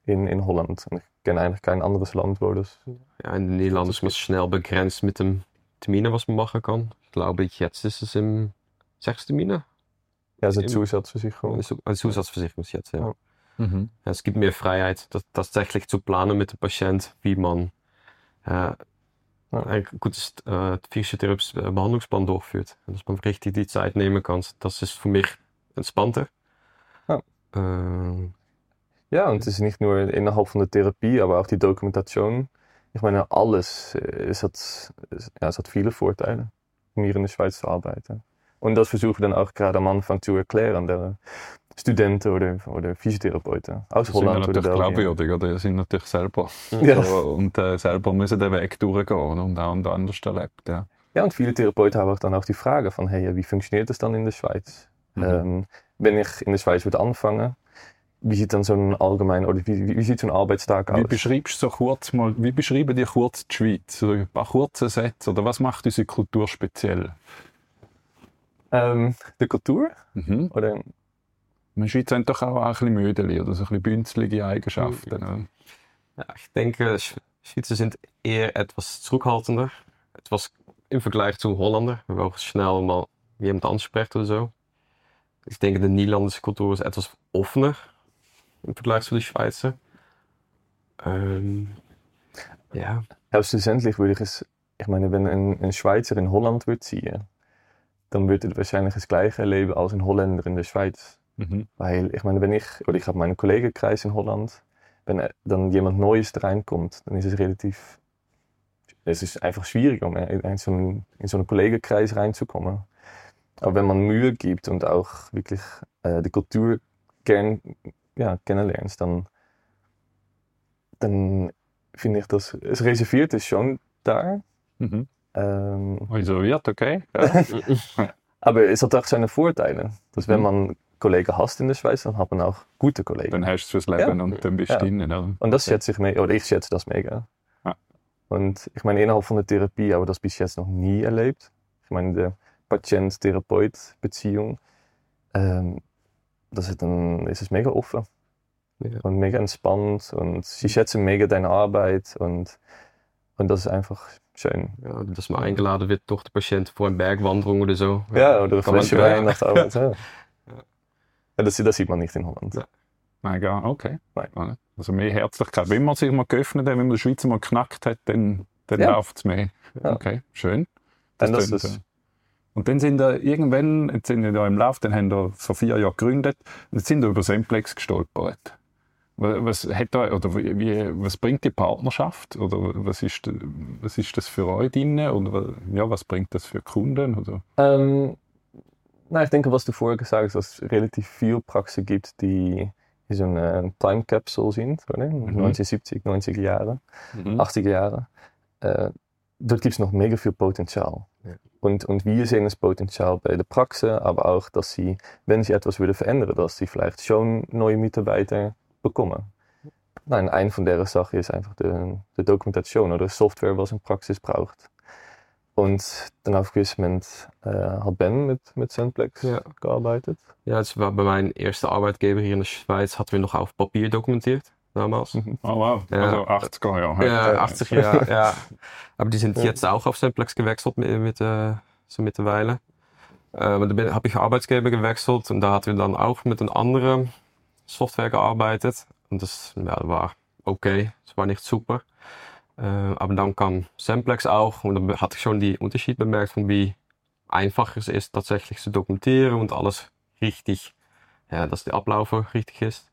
in, in Holland. Und ich kenne eigentlich kein anderes Land, wo das... Ja, in den Niederlanden ist man schnell begrenzt mit dem Termine, was man machen kann. Ich glaube, jetzt ist es im sechs Termine. Ja, also Im- Zusatzversicherung. Eine Zusatzversicherung ist jetzt, ja. Ja. Mhm. Ja, es gibt mehr Freiheit, das tatsächlich zu planen mit dem Patient, wie man äh, Ja. ein gutes äh, physiotherapeutisches Behandlungsplan durchführt. Und dass man richtig die Zeit nehmen kann. Das ist für mich entspannter. Ja. Ähm, Ja, und es ist nicht nur innerhalb von der Therapie, aber auch die Dokumentation. Ich meine, alles, äh, es hat, es, ja, es hat viele Vorteile, um hier in der Schweiz zu arbeiten. Und das versuchen wir dann auch gerade am Anfang zu erklären, der Studenten oder, oder Physiotherapeuten aus Das sind Holland ja oder natürlich Belgien. glaubwürdig, oder? Die sind natürlich selber Ja. so, und äh, selber müssen den Weg durchgehen, oder? Und auch anders erlebt, ja. Ja, und viele Therapeuten haben auch dann auch die Frage von, hey, wie funktioniert das dann in der Schweiz? Mhm. Ähm, wenn ich in der Schweiz würde anfangen, wie sieht dann so ein allgemein, oder wie, wie, wie sieht so ein Arbeitstag aus? Wie beschreibst du so kurz mal, wie beschreiben die kurz die Schweiz? So ein paar kurze Sätze, oder was macht unsere Kultur speziell? Ähm, die Kultur? Mhm. Oder? Die Schweiz haben doch auch ein bisschen Mödeli oder so ein bisschen bünzelige Eigenschaften. Oder? ja, ich denke, Sch- Schweizer sind eher etwas zurückhaltender. Etwas im Vergleich zu Holländer, wo auch schnell mal jemand anspricht oder so. Ich denke, de Nederlandse Kultur ist etwas offener im Vergleich zu den Schweizer. Ähm, ja, Ja, schlussendlich würde ich es, ich meine, wenn ein, ein Schweizer in Holland würde ziehen, dann würde er wahrscheinlich das gleiche erleben als ein Holländer in der Schweiz. Mhm. Weil, ich meine, wenn ich, oder ich habe meinen Kollegenkreis in Holland, wenn er- dann jemand Neues da reinkommt, dann ist es relativ, es ist einfach schwierig, um in so einen, in so einen Kollegenkreis reinzukommen. Aber wenn man Mühe gibt und auch wirklich äh, die Kultur gern, ja, kennenlernt, dann, dann finde ich, dass es reserviert ist schon da. Mhm. Ähm, Isoliert, okay. Ja. aber es hat auch seine Vorteile. Dass wenn Mhm. man Kollegen hasst in der Schweiz, dann hat man auch gute Kollegen. Dann hast du es fürs Leben Ja. und dann bist du Ja. drin. Oder? Und das schätze ich mega, oder ich schätze das mega. Ja. Und ich meine, innerhalb von der Therapie habe ich das bis jetzt noch nie erlebt. Ich meine, die Patient-Therapeut-Beziehung, ähm, das ist, dann, ist es mega offen Ja. und mega entspannt und sie schätzen mega deine Arbeit und, und das ist einfach schön. ja, dass man eingeladen wird durch den Patienten vor eine Bergwanderung oder so. Ja, oder eine Kann man- Flasche Wein nach der Arbeit. Ja. Ja, das, das sieht man nicht in Holland. Ja. Mega, okay. Nein. Also mehr Herzlichkeit. Wenn man sich mal geöffnet hat, wenn man die Schweiz mal geknackt hat, dann, dann Ja. läuft es mehr. Ja. Okay, schön. Und das tönt, ist- äh, und dann sind da irgendwann, jetzt sind wir da im Lauf, dann haben wir vor vier Jahren gegründet und jetzt sind wir über Simplex gestolpert. Was, was, hat da, oder wie, was bringt die Partnerschaft? Oder was ist, was ist das für euch drin? Oder ja, was bringt das für Kunden? Oder? Ähm, nou, ich denke, was du vorher gesagt hast, dass es relativ viel Praxen gibt, die in so eine Time Capsule sind, oder? neunzehnhundertsiebzig, neunziger Jahre, Mhm. achtziger Jahre. Äh, dort gibt es noch mega viel Potenzial. Ja. Und, und wir sehen das Potenzial bei der Praxis, aber auch, dass sie, wenn sie etwas würden verändern, dass sie vielleicht schon neue Mitarbeiter bekommen. Nein, ein von der Sachen ist einfach die, die Dokumentation oder Software, was eine Praxis braucht. Und dann auf ein gewissen Moment äh, hat Ben mit, mit Simplex Ja. gearbeitet. Ja, es war bei meinem ersten Arbeitgeber hier in der Schweiz, hatten wir noch auf Papier dokumentiert, damals. Mhm. Oh wow, Ja. also achtziger Jahre. Ja, Ja. achtziger Jahre, ja. Aber die sind Ja. jetzt auch auf Simplex gewechselt mit, mit, äh, so mittlerweile. Äh, aber da habe ich Arbeitgeber gewechselt und da hatten wir dann auch mit einer anderen Software gearbeitet. Und das ja, war okay, es war nicht super. Äh, aber dann kam Simplex auch und dann hatte ich schon die Unterschied bemerkt von wie einfach es ist, tatsächlich zu dokumentieren und alles richtig, ja, dass der Ablauf auch richtig ist.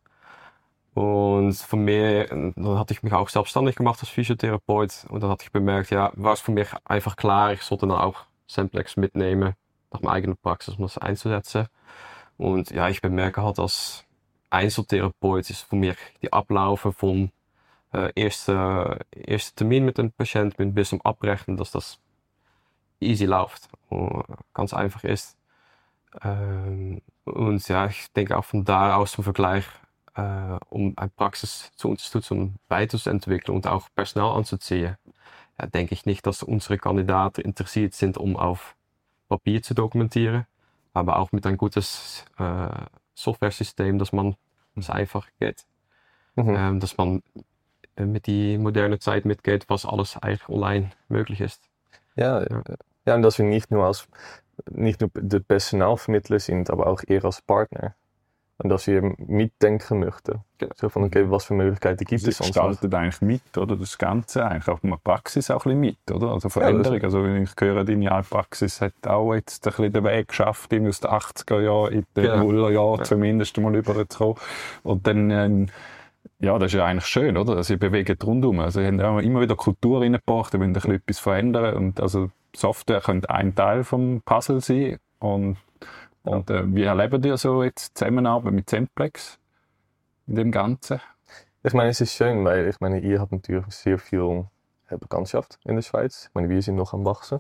Und von mir, dann hatte ich mich auch selbstständig gemacht als Physiotherapeut und dann hatte ich bemerkt, ja, war es für mich einfach klar, ich sollte dann auch Simplex mitnehmen nach meiner eigenen Praxis, um das einzusetzen. Und ja, ich bemerke halt als Einzeltherapeut ist für mich die Ablaufen von äh, erste, erste Termin mit dem Patienten bis zum Abrechnen, dass das easy läuft, und ganz einfach ist. Ähm, und ja, ich denke auch von da aus zum Vergleich, äh, um eine Praxis zu unterstützen, um weiterzuentwickeln und auch Personal anzuziehen, ja, denke ich nicht, dass unsere Kandidaten interessiert sind, um auf Papier zu dokumentieren, aber auch mit ein gutes äh, Software-System, dass man es einfach geht. Mhm. Ähm, dass man äh, mit die moderne Zeit mitgeht, was alles eigentlich online möglich ist. Ja, Ja. ja, und dass wir nicht nur als nicht nur der Personalvermittler sind, aber auch eher als Partner. Und dass wir mitdenken möchten. Genau. So von, okay, was für Möglichkeiten gibt Sie es sonst noch? gestaltet eigentlich mit, oder? Das Ganze eigentlich auch in der Praxis auch ein bisschen mit, oder? Also das- Veränderung. Also wenn ich höre, deine Heilpraxis hat auch jetzt ein bisschen den Weg geschafft, irgendwie aus den achtziger Jahren in den Genau. Nuller Jahren Ja. zumindest mal rüberzukommen. Und dann, ähm, ja, das ist ja eigentlich schön, oder? Also, sie bewegen rundum. Also, sie haben auch immer wieder Kultur reingebracht, sie wollen ein bisschen etwas verändern. Und also, Software könnte ein Teil vom Puzzle sein. Und, und äh, wie erleben ihr so jetzt die Zusammenarbeit mit Semplex in dem Ganzen? Ich meine, es ist schön, weil ich meine, ihr habt natürlich sehr viel äh, Bekanntschaft in der Schweiz. Ich meine, wir sind noch am Wachsen.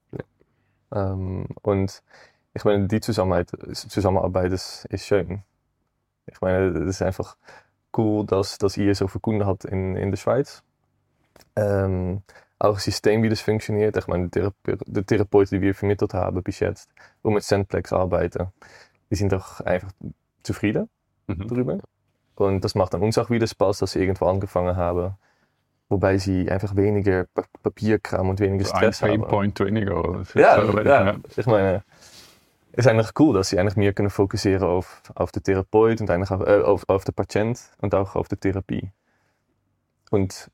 Ja. Ähm, und ich meine, die Zusammenarbeit, Zusammenarbeit ist, ist schön. Ich meine, es ist einfach cool, dass, dass ihr so viele Kunden habt in, in der Schweiz. Ähm, auch das System, wie das funktioniert. Ich meine, die, die Therapeuten, die wir vermittelt haben bis jetzt, um mit Semplex arbeiten, die sind doch einfach zufrieden Mhm. darüber. Und das macht dann uns auch wieder Spaß, dass sie irgendwo angefangen haben, wobei sie einfach weniger Pa- Papierkram und weniger So ein Stress haben. Painpoint weniger. Oder? Das ist Ja, so, ja, ich meine, es ist eigentlich cool, dass sie eigentlich mehr können fokussieren auf, auf den Therapeut und eigentlich auf, äh, auf, auf den Patient und auch auf die Therapie. Und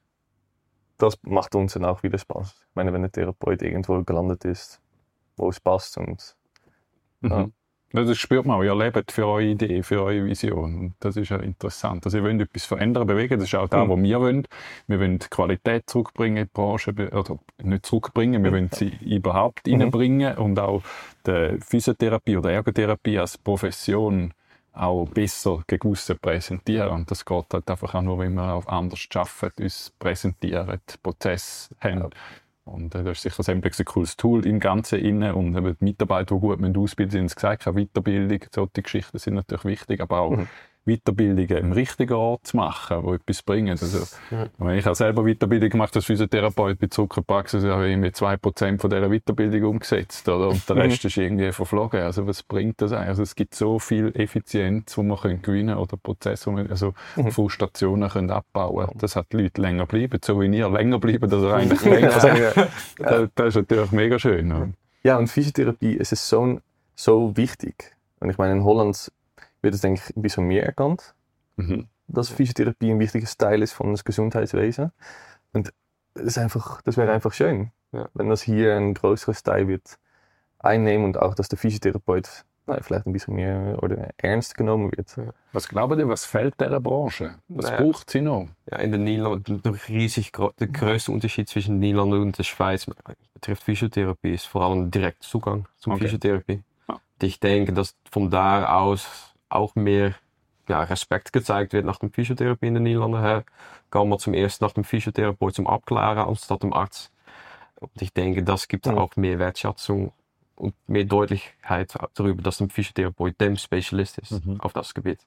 das macht uns dann auch wieder Spaß. Ich meine, wenn der Therapeut irgendwo gelandet ist, wo es passt und Mhm. Ja. Ja, das spürt man auch. Ihr lebt für eure Idee, für eure Vision. Und das ist ja interessant. Also ihr wollt etwas verändern, bewegen. Das ist auch das, Mhm. was wir wollen. Wir wollen die Qualität zurückbringen in die Branche. Oder nicht zurückbringen, wir wollen sie überhaupt Mhm. reinbringen und auch die Physiotherapie oder Ergotherapie als Profession auch besser gegen aussen präsentieren. Und das geht halt einfach auch nur, wenn wir auch anders arbeiten, uns präsentieren, Prozess haben. Ja. Und äh, das ist sicher Semplex ein cooles Tool im Ganzen innen. Und eben die Mitarbeiter, die gut ausbilden, sind es gesagt, auch Weiterbildung, solche Geschichten sind natürlich wichtig, aber auch Mhm. Weiterbildungen im richtigen Ort zu machen, die etwas bringen. Also, Ja. wenn ich auch selber Weiterbildung gemacht habe als Physiotherapeut bei Zuckerpraxis, habe ich irgendwie zwei Prozent von dieser Weiterbildung umgesetzt. Oder? Und der Mhm. Rest ist irgendwie verflogen. Also was bringt das eigentlich? Also es gibt so viel Effizienz, die man gewinnen können oder Prozesse, wo man also Mhm. Frustrationen können abbauen können. Das hat die Leute länger bleiben. So wie ihr länger bleiben, dass ihr eigentlich Ja, länger seid. ja. Das, das ist natürlich mega schön. Ja. Ja, und Physiotherapie ist es so, so wichtig. Und ich meine, in Holland wird es, denke ich, ein bisschen mehr erkannt, Mhm. dass Physiotherapie ein wichtiger Teil ist von das Gesundheitswesen. Und es ist einfach, das wäre einfach schön, Ja. wenn das hier ein größeres Teil wird einnehmen und auch, dass der Physiotherapeut na, vielleicht ein bisschen mehr oder ernst genommen wird. Was glaubt ihr, was fehlt dieser Branche? Was Naja. braucht sie noch? Ja, in den Niederlanden, der riesig gro- der größte Unterschied zwischen den Niederlanden und der Schweiz betrifft Physiotherapie ist vor allem direkt Zugang zum Okay. Physiotherapie. Ja. Und ich denke, dass von da aus auch mehr ja, Respekt gezeigt wird nach der Physiotherapie in den Niederlanden. Her kann man zum ersten nach dem Physiotherapeut zum Abklären anstatt dem Arzt. Und ich denke, das gibt Ja. auch mehr Wertschätzung und mehr Deutlichkeit darüber, dass ein Physiotherapeut dem Spezialist ist Mhm. auf das Gebiet.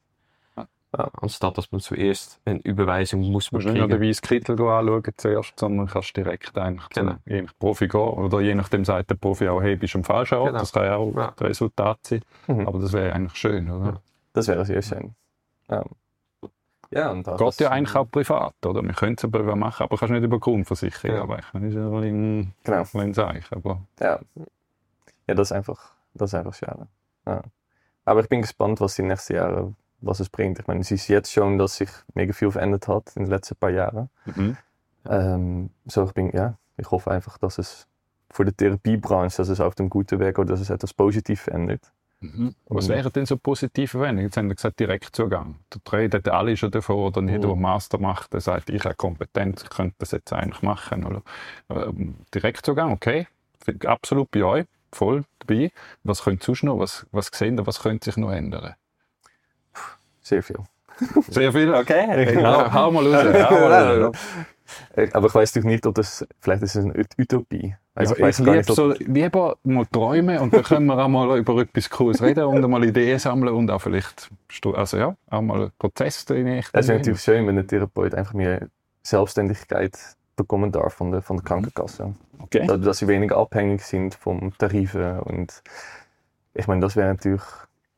Ja. Anstatt dass man zuerst eine Überweisung muss Du musst nicht nur den bekriegen. weißen Kittel anschauen zuerst, sondern kannst direkt eigentlich Genau. zum, je nach Profi gehen. Oder je nachdem sagt der Profi auch, hey, bist du am falschen Ort. Genau. Das kann ja auch Ja. das Resultat sein. Mhm. Aber das wäre eigentlich schön, oder? Ja. Das wäre sehr schön. Ja, ja und auch Geht das- ja eigentlich auch privat, oder? Wir können es aber machen, aber kannst nicht über Grundversicherung Ja. arbeiten. Das ist ja ein bisschen Genau. ein Zeichen. Aber Ja. Ja, das ist einfach, das ist einfach schade. Ja. Aber ich bin gespannt, was die nächsten Jahre, was es bringt. Ich meine, es ist jetzt schon, dass sich mega viel verändert hat in den letzten paar Jahren. mhm. Ähm, so, ich bin, ja, ich hoffe einfach, dass es für die Therapiebranche, dass es auf dem guten Weg oder dass es etwas positiv verändert. Mhm. Was Und- wären denn so positive Verwendungen? Jetzt haben wir gesagt, Direktzugang. Da reden alle schon davon, oder jeder, der Mhm. einen Master macht, der sagt, ich habe Kompetenz, ich könnte das jetzt eigentlich machen. Oder? Ähm, Direktzugang, okay, Finde ich absolut bei euch, voll dabei. Was könnt ihr sonst noch, was, was sehen ihr, was könnte sich noch ändern? Sehr viel. Sehr viel, okay. Hey, Ja. hau, hau mal raus. Hau mal raus. Äh, Aber ich weiß natürlich nicht, ob das, vielleicht ist es eine Ut- Utopie. Also Ja, ich weiß ich gar liebe nicht, ob, so, lieber mal träumen und dann können wir auch mal über etwas Cooles reden und mal Ideen sammeln und auch vielleicht sto- also ja, auch mal einen Prozess drin. es wäre natürlich schön, wenn der Therapeut einfach mehr Selbstständigkeit bekommen darf von der, von der Krankenkasse. Okay. Dass, dass sie weniger abhängig sind vom Tarifen. Und ich meine, das wäre natürlich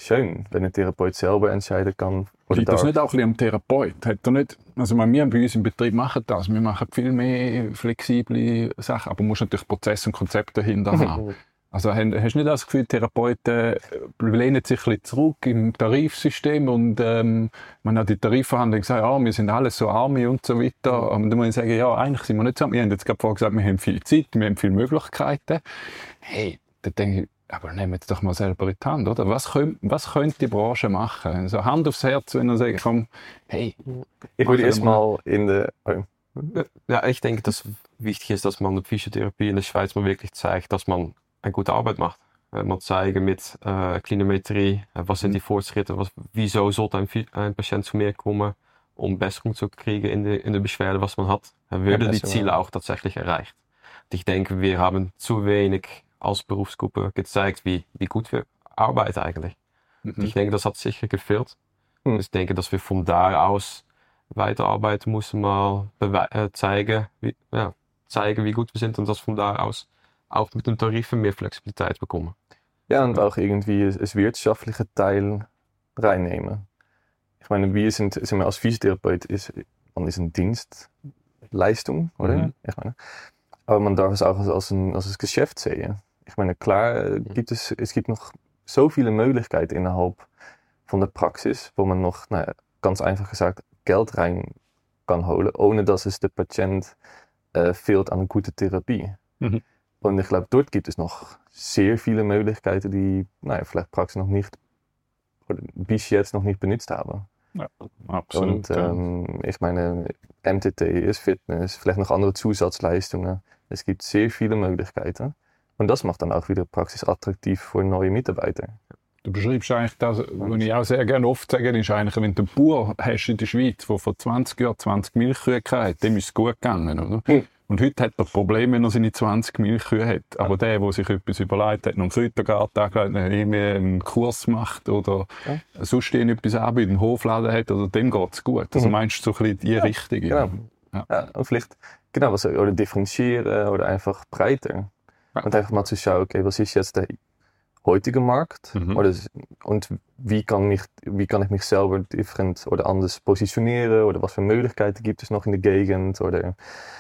schön, wenn ein Therapeut selber entscheiden kann. Oder Liegt das darf. nicht auch ein bisschen am Therapeut? Hat er nicht, also wir bei uns im Betrieb machen das, wir machen viel mehr flexible Sachen, aber du musst natürlich Prozesse und Konzepte dahinter haben. Also hast du nicht das Gefühl, Therapeuten lehnen sich ein bisschen zurück im Tarifsystem und ähm, man hat die Tarifverhandlungen gesagt, ja, wir sind alle so Arme und so weiter. Und dann muss ich sagen, ja, eigentlich sind wir nicht so. Wir haben jetzt gerade vorher gesagt, wir haben viel Zeit, wir haben viele Möglichkeiten. Hey, da denke ich, aber nehmen wir doch mal selber in die Hand, oder? Was, könnt, was könnte die Branche machen? Also Hand aufs Herz, wenn er sagt, komm, hey. Ich würde erstmal in der... Oh. Ja, ich denke, dass wichtig ist, dass man die Physiotherapie in der Schweiz mal wirklich zeigt, dass man eine gute Arbeit macht. Man zeigen mit äh, Klinometrie, äh, was sind die Fortschritte, was, wieso sollte ein, ein Patient zu mir kommen, um Besserung zu kriegen in der in de Beschwerde, was man hat. Er würde ja, die Ziele ja auch tatsächlich erreicht. Und ich denke, wir haben zu wenig als Berufsgruppe gezeigt, wie, wie gut wir arbeiten eigentlich. Mhm. Ich denke, das hat sicher gefehlt. Mhm. Ich denke, dass wir von da aus weiterarbeiten müssen, mal äh, zeigen, wie, ja, zeigen, wie gut wir sind und dass von da aus auch mit den Tarifen mehr Flexibilität bekommen. Ja, und auch irgendwie das wirtschaftliche Teil reinnehmen. Ich meine, wir sind, sind wir als Physiotherapeut, ist, man ist eine Dienstleistung, oder? Mhm. Ich meine, aber man darf es auch als, als, ein, als ein Geschäft sehen. Ich meine, klar gibt es, es gibt noch so viele Möglichkeiten innerhalb von der Praxis, wo man noch, naja, ganz einfach gesagt, Geld rein kann holen, ohne dass es der Patient äh, fehlt an gute Therapie. Mhm. Und ich glaube, dort gibt es noch sehr viele Möglichkeiten, die naja, vielleicht Praxis noch nicht, oder bis jetzt noch nicht benutzt haben. Ja, absolut. Und ähm, ich meine, M T T ist Fitness, vielleicht noch andere Zusatzleistungen. Es gibt sehr viele Möglichkeiten. Und das macht dann auch wieder Praxis attraktiv für neue Mitarbeiter. Du beschreibst eigentlich das, was ich auch sehr gerne oft sage, ist eigentlich, wenn du einen Bauer hast in der Schweiz, der vor zwanzig Jahren zwanzig Milchkühe hatte, dem ist es gut gegangen, oder? Hm. Und heute hat er Probleme, wenn er seine zwanzig Milchkühe hat. Aber ja. der, der sich etwas überlegt hat, noch einen Kräutergarten angelegt, einen Kurs macht oder ja. sonst etwas anbietet, einen Hofladen hat, oder dem geht es gut. Also mhm. meinst du so ein bisschen die ja, Richtung? Genau. Ja. Ja, und vielleicht genau, was, oder differenzieren oder einfach breiter. Ja. Und einfach mal zu schauen, okay, was ist jetzt der heutige Markt? Mhm. Oder, und wie kann, mich, wie kann ich mich selber different oder anders positionieren? Oder was für Möglichkeiten gibt es noch in der Gegend? Oder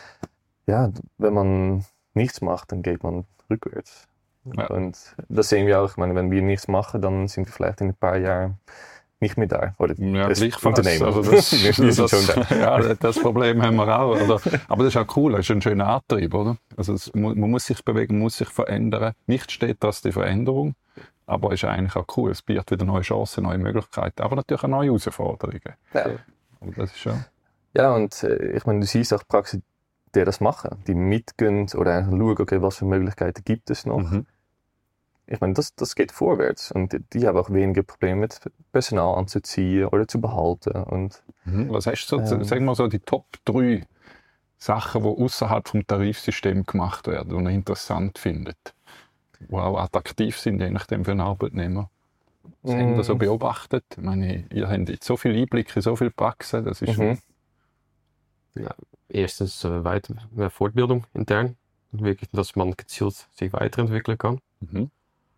ja, wenn man nichts macht, dann geht man rückwärts. Ja. Und das sehen wir auch. Ich meine, wenn wir nichts machen, dann sind wir vielleicht in ein paar Jahren nicht mehr da. Oder ja, das Unternehmen. Also das, wir sind das, schon da. Ja, das Problem haben wir auch. Oder? Aber das ist auch cool, das ist ein schöner Antrieb, oder? Also es, man muss sich bewegen, man muss sich verändern. Nicht steht das die Veränderung, aber es ist eigentlich auch cool. Es bietet wieder neue Chancen, neue Möglichkeiten, aber natürlich auch neue Herausforderungen. Ja, aber das ist schon. Ja, und äh, ich meine, du siehst auch Praxis, die das machen, die mitgehen oder einfach schauen, okay, was für Möglichkeiten gibt es noch. Mhm. Ich meine, das, das geht vorwärts und die, die haben auch weniger Probleme mit Personal anzuziehen oder zu behalten. Und, mhm. Was hast du so, ähm, sagen wir so, die Top drei Sachen, die außerhalb vom Tarifsystem gemacht werden, die man interessant findet, die auch attraktiv sind, je nachdem für einen Arbeitnehmer? Was mm. haben wir so beobachtet? Ich meine, ihr habt jetzt so viele Einblicke, so viele Praxen, das ist mhm. Ja, erstens äh, weiter, mehr Fortbildung intern, wirklich, dass man gezielt sich weiterentwickeln kann. Mhm.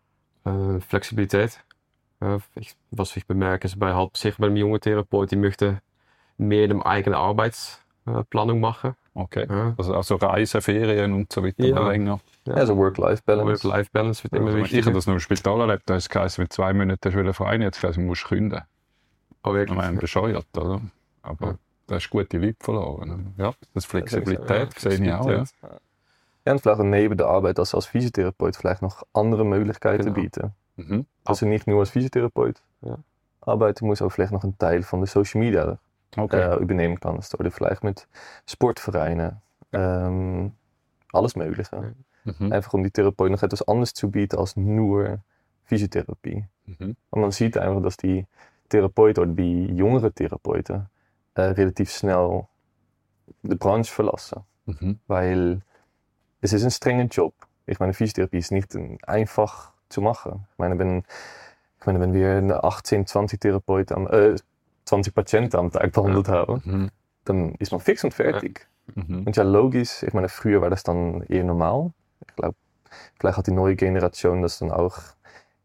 Äh, Flexibilität, äh, ich, was ich bemerke, ist bei halt sicher bei einem jungen Therapeut, die möchte mehr in der eigenen Arbeitsplanung machen. Okay, ja. Also, also Reisen, Ferien und so weiter, ja. länger. Ja, also Work-Life-Balance. Work-Life-Balance wird immer also, wichtiger. Ich habe das noch im Spital erlebt, da ist es geheißen, mit zwei Monaten hast du frei, jetzt geheißen, du musst künden. Oh, wirklich? Ich meine, bescheuert, oder? Aber ja. Da hast du gute Leute verloren. Ja, das ist Flexibilität, das sehe ich auch. Ja. Ja, und vielleicht neben der Arbeit als, als Physiotherapeut vielleicht noch andere Möglichkeiten genau. bieten. Mhm. Also nicht nur als Physiotherapeut ja. arbeiten muss, aber vielleicht noch einen Teil von der Social Media okay. äh, übernehmen kannst. Oder vielleicht mit Sportvereinen. Ja. Ähm, alles Mögliche. Mhm. Einfach um die Therapeut noch etwas anderes zu bieten als nur Physiotherapie. Mhm. Und man sieht einfach, dass die Therapeuten oder die jüngeren Therapeuten äh, relativ schnell die Branche verlassen. Mhm. Weil es ist ein strenger Job. Ich meine, Physiotherapie ist nicht einfach zu machen. Ich meine, wenn, ich meine, wenn wir achtzehn, zwanzig Therapeuten, äh, zwanzig Patienten am Tag behandelt ja. haben, mhm. dann ist man fix und fertig. Ja. Mhm. Und ja, logisch, ich meine, früher war das dann eher normal. Ich glaube, vielleicht hat die neue Generation das dann auch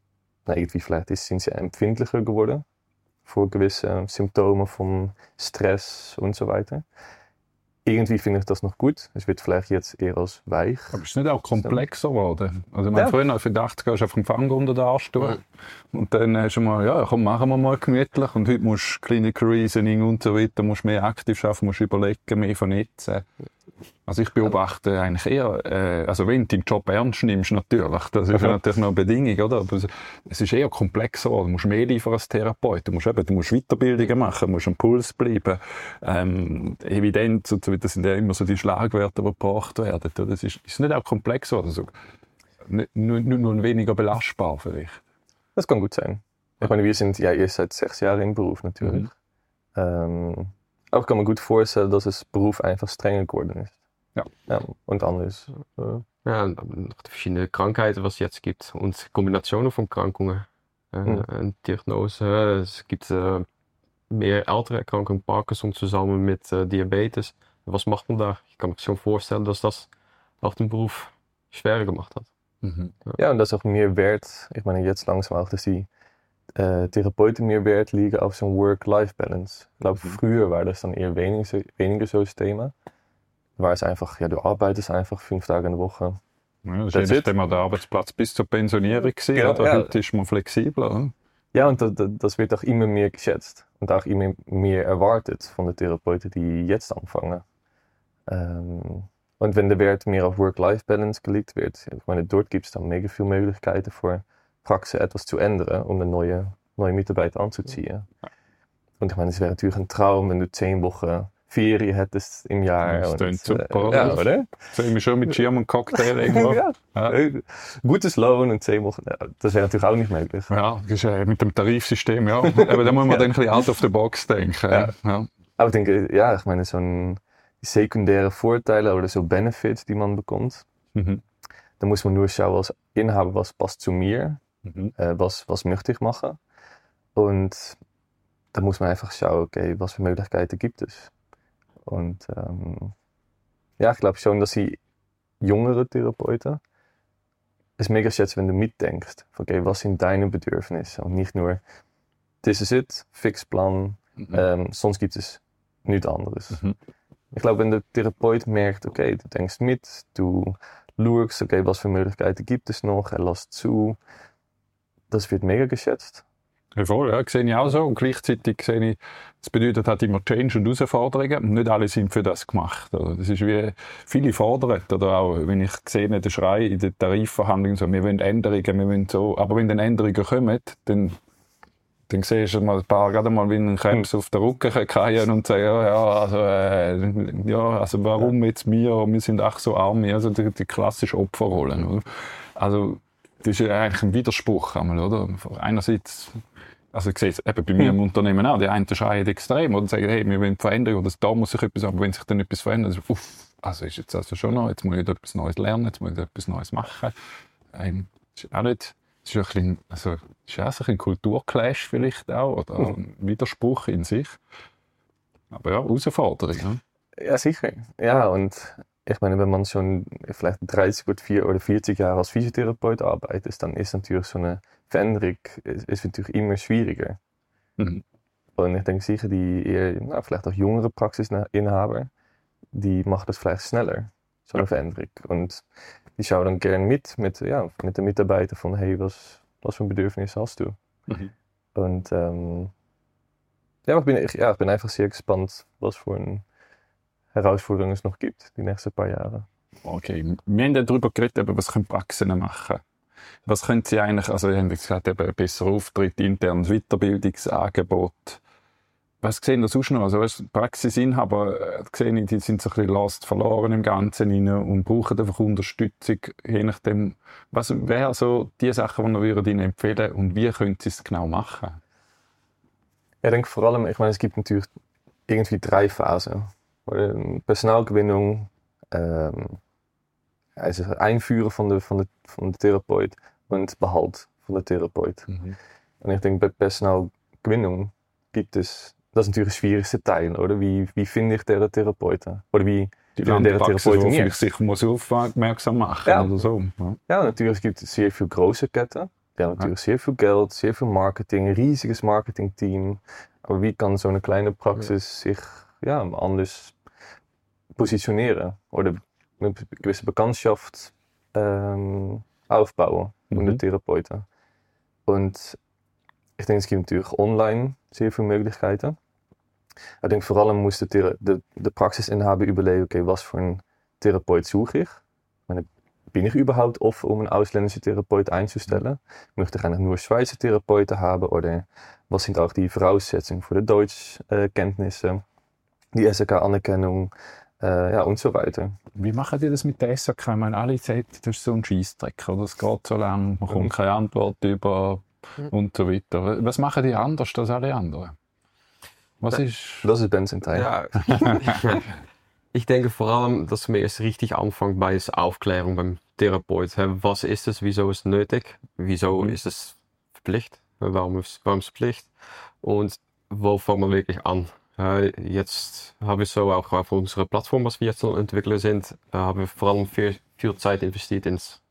nou, irgendwie vielleicht ist, sind sie empfindlicher geworden für gewisse Symptome von Stress und so weiter. Irgendwie finde ich das noch gut. Es wird vielleicht jetzt eher als weich. Aber es ist nicht auch komplexer geworden? Also ich meine, ja. Früher für achtzig Jahre hast du einfach einen Fang unter den Arsch tun. Mhm. Und dann hast du mal, ja komm, machen wir mal gemütlich. Und heute musst du Clinical Reasoning und so weiter, musst mehr aktiv arbeiten, musst überlegen, mehr vernetzen. Also ich beobachte eigentlich eher, äh, also wenn du deinen Job ernst nimmst, natürlich, das ist ja natürlich noch eine Bedingung, oder? Aber es ist eher komplexer geworden. Du musst mehr liefern als Therapeut. Du musst eben, du musst Weiterbildungen machen, du musst am Puls bleiben. Ähm, Evidenz und so weiter, das sind ja immer so die Schlagwörter, die gebracht werden. Das ist, ist nicht auch komplexer oder so. Nicht, nur, nur weniger belastbar vielleicht. Das kann gut sein. Ich meine, wir sind ja erst seit sechs Jahren im Beruf natürlich. Mhm. Ähm, aber ich kann mir gut vorstellen, dass das Beruf einfach strenger geworden ist. Ja. Ja, und anders. Äh. Ja, noch die verschiedenen Krankheiten, was es jetzt gibt und Kombinationen von Erkrankungen. Äh, mhm. Eine Diagnose, es gibt äh, mehr ältere Erkrankungen, Parkinson zusammen mit äh, Diabetes. Was macht man da? Ich kann mir schon vorstellen, dass das auch den Beruf schwerer gemacht hat. Mhm. Ja. Ja, und das ist auch mehr Wert, ich meine jetzt langsam auch, dass die äh, Therapeuten mehr Wert legen auf so ein Work-Life-Balance. Ich glaube, mhm. früher war das dann eher weniger, weniger so das Thema. Da war es einfach, ja, du arbeitest einfach fünf Tage in der Woche. Ja, das ist immer der Arbeitsplatz bis zur Pensionierung gewesen, genau, oder? Ja. Heute ist man flexibler. Oder? Ja, und das, das wird auch immer mehr geschätzt und auch immer mehr erwartet von den Therapeuten, die jetzt anfangen. Ähm, und wenn der Wert mehr auf Work-Life-Balance gelegt wird, ich meine, dort gibt es dann mega viele Möglichkeiten für Praxis etwas zu ändern, um eine neue, neue Mitarbeiter anzuziehen. Ja. Und ich meine, es wäre natürlich ein Traum, wenn du zehn Wochen Ferien hättest im Jahr. Das klingt super, äh, oder? Ja, oder? Sehen wir schon mit Schirm und Cocktail irgendwo. Ja. Ja. Gutes Lohn und zehn Wochen, ja, das wäre natürlich auch nicht möglich. Ja, das ist ja mit dem Tarifsystem, ja. Aber da muss man ja. dann ein bisschen out of the box denken. Ja. Ja. Aber ich denke, ja, ich meine, so ein sekundäre Vorteile oder so Benefits, die man bekommt, mhm. da muss man nur schauen als Inhaber, was passt zu mir, mhm. äh, was, was möchte ich machen. Und da muss man einfach schauen, okay, was für Möglichkeiten gibt es. Und ähm, ja, ich glaube schon, dass die jüngere Therapeuten es mega schätzen, wenn du mitdenkst. Okay, was sind deine Bedürfnisse? Und nicht nur, this is it, Fixplan, mhm. ähm, sonst gibt es nichts anderes. Mhm. Ich glaube, wenn der Therapeut merkt, okay, du denkst mit, du schaust, okay, was für Möglichkeiten gibt es noch, er lässt zu, das wird mega geschätzt. Ja, voll, ja, sehe ich auch so. Und gleichzeitig sehe ich, das bedeutet halt immer Change und Herausforderungen. Und nicht alle sind für das gemacht. Oder? Das ist wie viele fordern. Oder auch, wenn ich sehe, den Schrei in den Tarifverhandlungen, so, wir wollen Änderungen, wir wollen so. Aber wenn dann Änderungen kommen, dann, dann siehst du mal ein paar, gerade mal wie ein Krebs auf den Rücken fallen und sagen, ja, ja, also, äh, ja, also warum jetzt wir? Wir sind auch so arm. Also die, die klassische Opferrollen. Oder? Also, das ist eigentlich ein Widerspruch einmal, oder? Einerseits, also ich sehe es eben bei mir im Unternehmen auch, die einen schreien extrem oder sagen, hey, wir wollen Veränderung oder da muss sich etwas, aber wenn sich dann etwas verändert, also, uff, also ist jetzt also schon noch, jetzt muss ich etwas Neues lernen, jetzt muss ich etwas Neues machen. Ähm, das ist auch nicht, das ist ein bisschen, also ist auch so ein Kulturclash vielleicht auch, oder ein Widerspruch in sich. Aber ja, Herausforderung. Ne? Ja, sicher. Ja, und ich meine, wenn man schon vielleicht dreißig oder vierzig Jahre als Physiotherapeut arbeitet, dann ist natürlich so eine Veränderung ist, ist natürlich immer schwieriger. Mhm. Und ich denke sicher, die eher, na, vielleicht auch jüngere Praxisinhaber, die machen das vielleicht schneller, so eine ja. Veränderung. Und die schauen dann gerne mit, mit, ja, mit den Mitarbeitern von, hey, was, was für ein Bedürfnis hast du? Mhm. Und ähm, ja, ich bin, ich, ja, ich bin einfach sehr gespannt, was für ein Herausforderungen es noch gibt, die nächsten paar Jahre. Okay, wir haben ja darüber geredet, was können Praxen machen. Was können sie eigentlich, also wir haben gesagt, eben besser Auftritt, internes Weiterbildungsangebot. Was sehen das sonst noch? Also Praxisinhaber, äh, sehen ich, die sind so ein bisschen lost, verloren im Ganzen rein und brauchen einfach Unterstützung, je nachdem. Was wären so die Sachen, die wir Ihnen empfehlen und wie können sie es genau machen? Ja, ich denke vor allem, ich meine, es gibt natürlich irgendwie drei Phasen. Personalgewinnung, ähm, also Einführen von der, von, der, von der Therapeut und Behalt von der Therapeut. Mhm. Und ich denke, bei Personalgewinnung gibt es, das ist natürlich das schwierigste Teil, oder? Wie, wie finde ich der Therapeuten? Oder wie die der Therapeuten mir? Ich sich muss aufmerksam machen ja. oder so. Ja. Ja, natürlich gibt es sehr viele große Ketten, wir haben natürlich sehr viel Geld, sehr viel Marketing, ein riesiges Marketingteam. Aber wie kann so eine kleine Praxis sich ja, anders positionieren oder eine gewisse Bekanntschaft ähm, aufbauen unter Mhm. Therapeuten? Und ich denke, es gibt natürlich online sehr viele Möglichkeiten. Ich denke, vor allem muss de, thera- de, de Praxisinhaber überlegen, okay, was für einen Therapeut suche ich? Ich meine, bin ich überhaupt offen, um einen ausländischen Therapeut einzustellen? Möchte ich eigentlich nur Schweizer Therapeuten haben? Oder was sind auch die Voraussetzungen für die Deutschkenntnisse, die S A K-Anerkennung äh, ja, und so weiter? Wie machen die das mit der S A K? Ich meine, alle sagen, das ist so ein Scheissdreck, oder? Es geht so lang, man kommt Mhm. keine Antwort über und so weiter. Was machen die anders als alle anderen? Was ist... Das ist Bens Teil. Ja, ich denke vor allem, dass wir erst richtig anfangen bei der Aufklärung beim Therapeut. Hè, Was ist es? Wieso ist es nötig? Wieso Mhm. ist es Pflicht? Warum ist, warum ist es Pflicht? Und wo fangen wir wirklich an? Äh, jetzt haben wir so auch auf unserer Plattform, was wir jetzt noch entwickeln sind, äh, haben wir vor allem viel, viel Zeit investiert ins,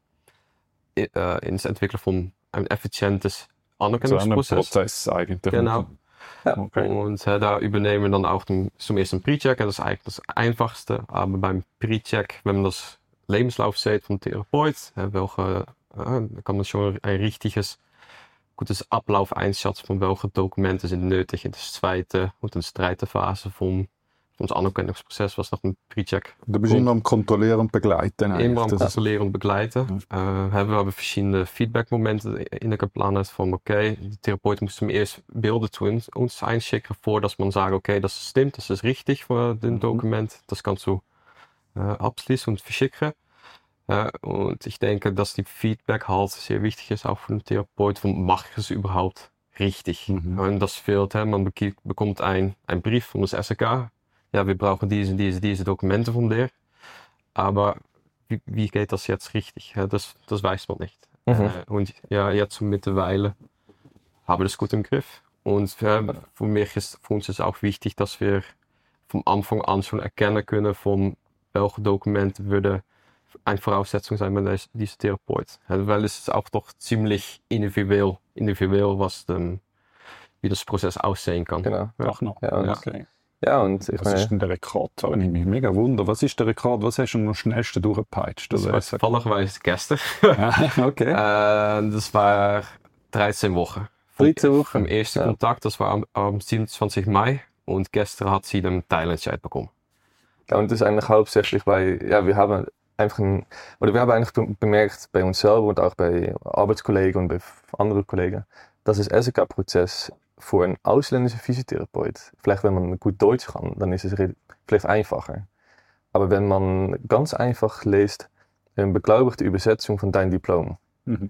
äh, ins Entwickeln von einem effizientes so ein Anerkennungsprozess. Prozess eigentlich. Genau. Okay. Und äh, da übernehmen wir dann auch den, zum ersten Pre-Check. Das ist eigentlich das Einfachste. Aber beim Pre-Check, wenn man das Lebenslauf sieht vom Therapeut, äh, welche, äh, kann man schon ein richtiges, gutes Ablauf einschätzen von welche Dokumente sind nötig in de zweite und de dritte Phase von, von ons Anerkennungsprozess, was nach dem Pre-Check. Du bist immer am Kontrollieren und Begleiten. eigentlich. Immer am Das ist- Kontrollieren und Begleiten. Äh, hebben we hebben verschillende Feedback-Momenten in geplant van oké, de therapeut muss zum erst Bilder zu uns, uns einschicken, vor dass man sagt, okay, das stimmt, das ist richtig für den Mhm. Dokument, das kannst du äh, abschließen und verschicken. Äh, und ich denke, dass die Feedback halt sehr wichtig ist, auch für den Therapeut, von mache ich es überhaupt richtig? Mhm. Und das fehlt, hè? Man bek- bekommt ein, ein Brief von das S A K, ja, wir brauchen diese, diese, diese Dokumente von dir, aber wie, wie geht das jetzt richtig? Ja, das, das weiß man nicht. Mhm. Äh, und ja, jetzt mittlerweile haben wir das gut im Griff. Und äh, für mich ist, für uns ist auch wichtig, dass wir vom Anfang an schon erkennen können, von welche Dokumente würde eine Voraussetzung sein bei deze- dieser Therapeut. Ja, weil es ist auch doch ziemlich individuell, individuell was dem, wie das Prozess aussehen kann. Genau. Doch noch. Ja, und- Okay. Ja, und ich Was meine, ist denn der Rekord? Da bin ich mich mega wunder. Was ist der Rekord? Was hast du am schnellsten durchgepeitscht? Das Also, war ich sag- toevallig gestern. Ah, okay. Äh, das war dreizehn Wochen. dreizehn Wochen. Vom ersten Ja. Kontakt, das war am, am siebenundzwanzigsten Mai. Und gestern hat sie den Teilentscheid bekommen. Ja, und das ist eigentlich hauptsächlich, weil ja, wir haben einfach ein, oder wir haben eigentlich be- bemerkt bei uns selber und auch bei Arbeitskollegen und bei f- anderen Kollegen, dass das S A K-Prozess für einen ausländischen Physiotherapeut, vielleicht wenn man gut Deutsch kann, dann ist es re- vielleicht einfacher. Aber wenn man ganz einfach liest, eine beglaubigte Übersetzung von dein Diplom. Mhm.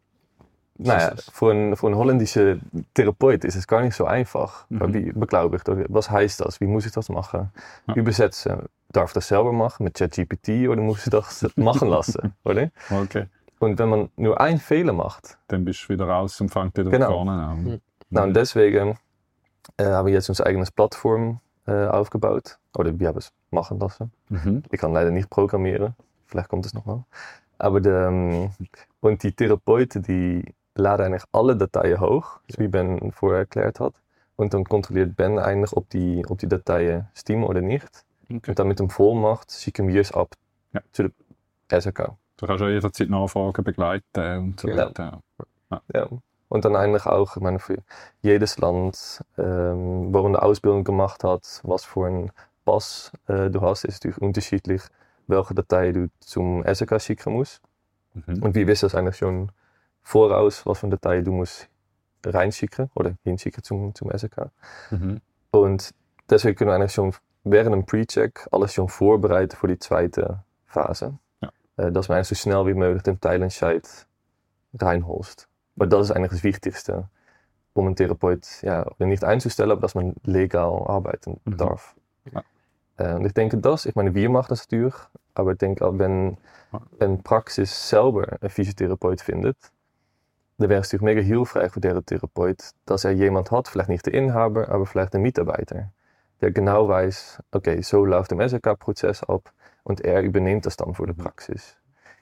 Naja, Das ist- für einen, für einen holländischen Therapeut ist es gar nicht so einfach. Mhm. Weil Wie beglaubigt, oder was heißt das? Wie muss ich das machen? Ja. Übersetzen. Darf ich das selber machen mit ChatGPT oder muss ich das machen lassen? Oder? Okay. Und wenn man nur einen Fehler macht, Dann bist du wieder raus und fängt wieder Genau. vorne an. Mhm. na, und deswegen äh, haben wir jetzt unsere eigene Plattform äh, aufgebaut. Oder wir haben es machen lassen. Mhm. Ich kann leider nicht programmieren. Vielleicht kommt es noch mal. Aber de, ähm, und die Therapeuten, die laden eigentlich alle Dateien hoch, wie Ben vorher erklärt hat. Und dann kontrolliert Ben eigentlich, ob die, ob die Dateien stimmen oder nicht. Okay. Und dann mit dem Vollmacht schicken wir es ab Ja. zu der S A K. Du kannst auch jederzeit Nachfragen begleiten und so Genau. weiter. Ja. Und dann eigentlich auch, ich meine, für jedes Land, ähm, wo man eine Ausbildung gemacht hat, was für einen Pass äh, du hast, ist natürlich unterschiedlich, welche Datei du zum S A K schicken musst. Mhm. Und wir wissen das eigentlich schon voraus, was für eine Datei du musst reinschicken oder hinschicken zum, zum S A K. Mhm. Und deswegen können wir eigentlich schon während dem Pre-Check alles schon vorbereiten für die zweite Phase. Ja. Äh, dass man eigentlich so schnell wie möglich den Teilentscheid reinholst. Maar dat is eigenlijk het Wichtigste, um einen Therapeut ja, nicht einzustellen, aber dass man legal arbeiten Mhm. darf. Ja. Äh, und ich denke, das, ich meine, wir machen das natürlich, aber ich denke auch, wenn Ja. eine Praxis selber einen Physiotherapeut findet, dann wäre es natürlich mega hilfreich für den Therapeut, dass er jemand hat, vielleicht nicht der Inhaber, aber vielleicht ein Mitarbeiter, der genau weiß, okay, so läuft im S A K-Prozess ab und er übernimmt das dann für die Praxis.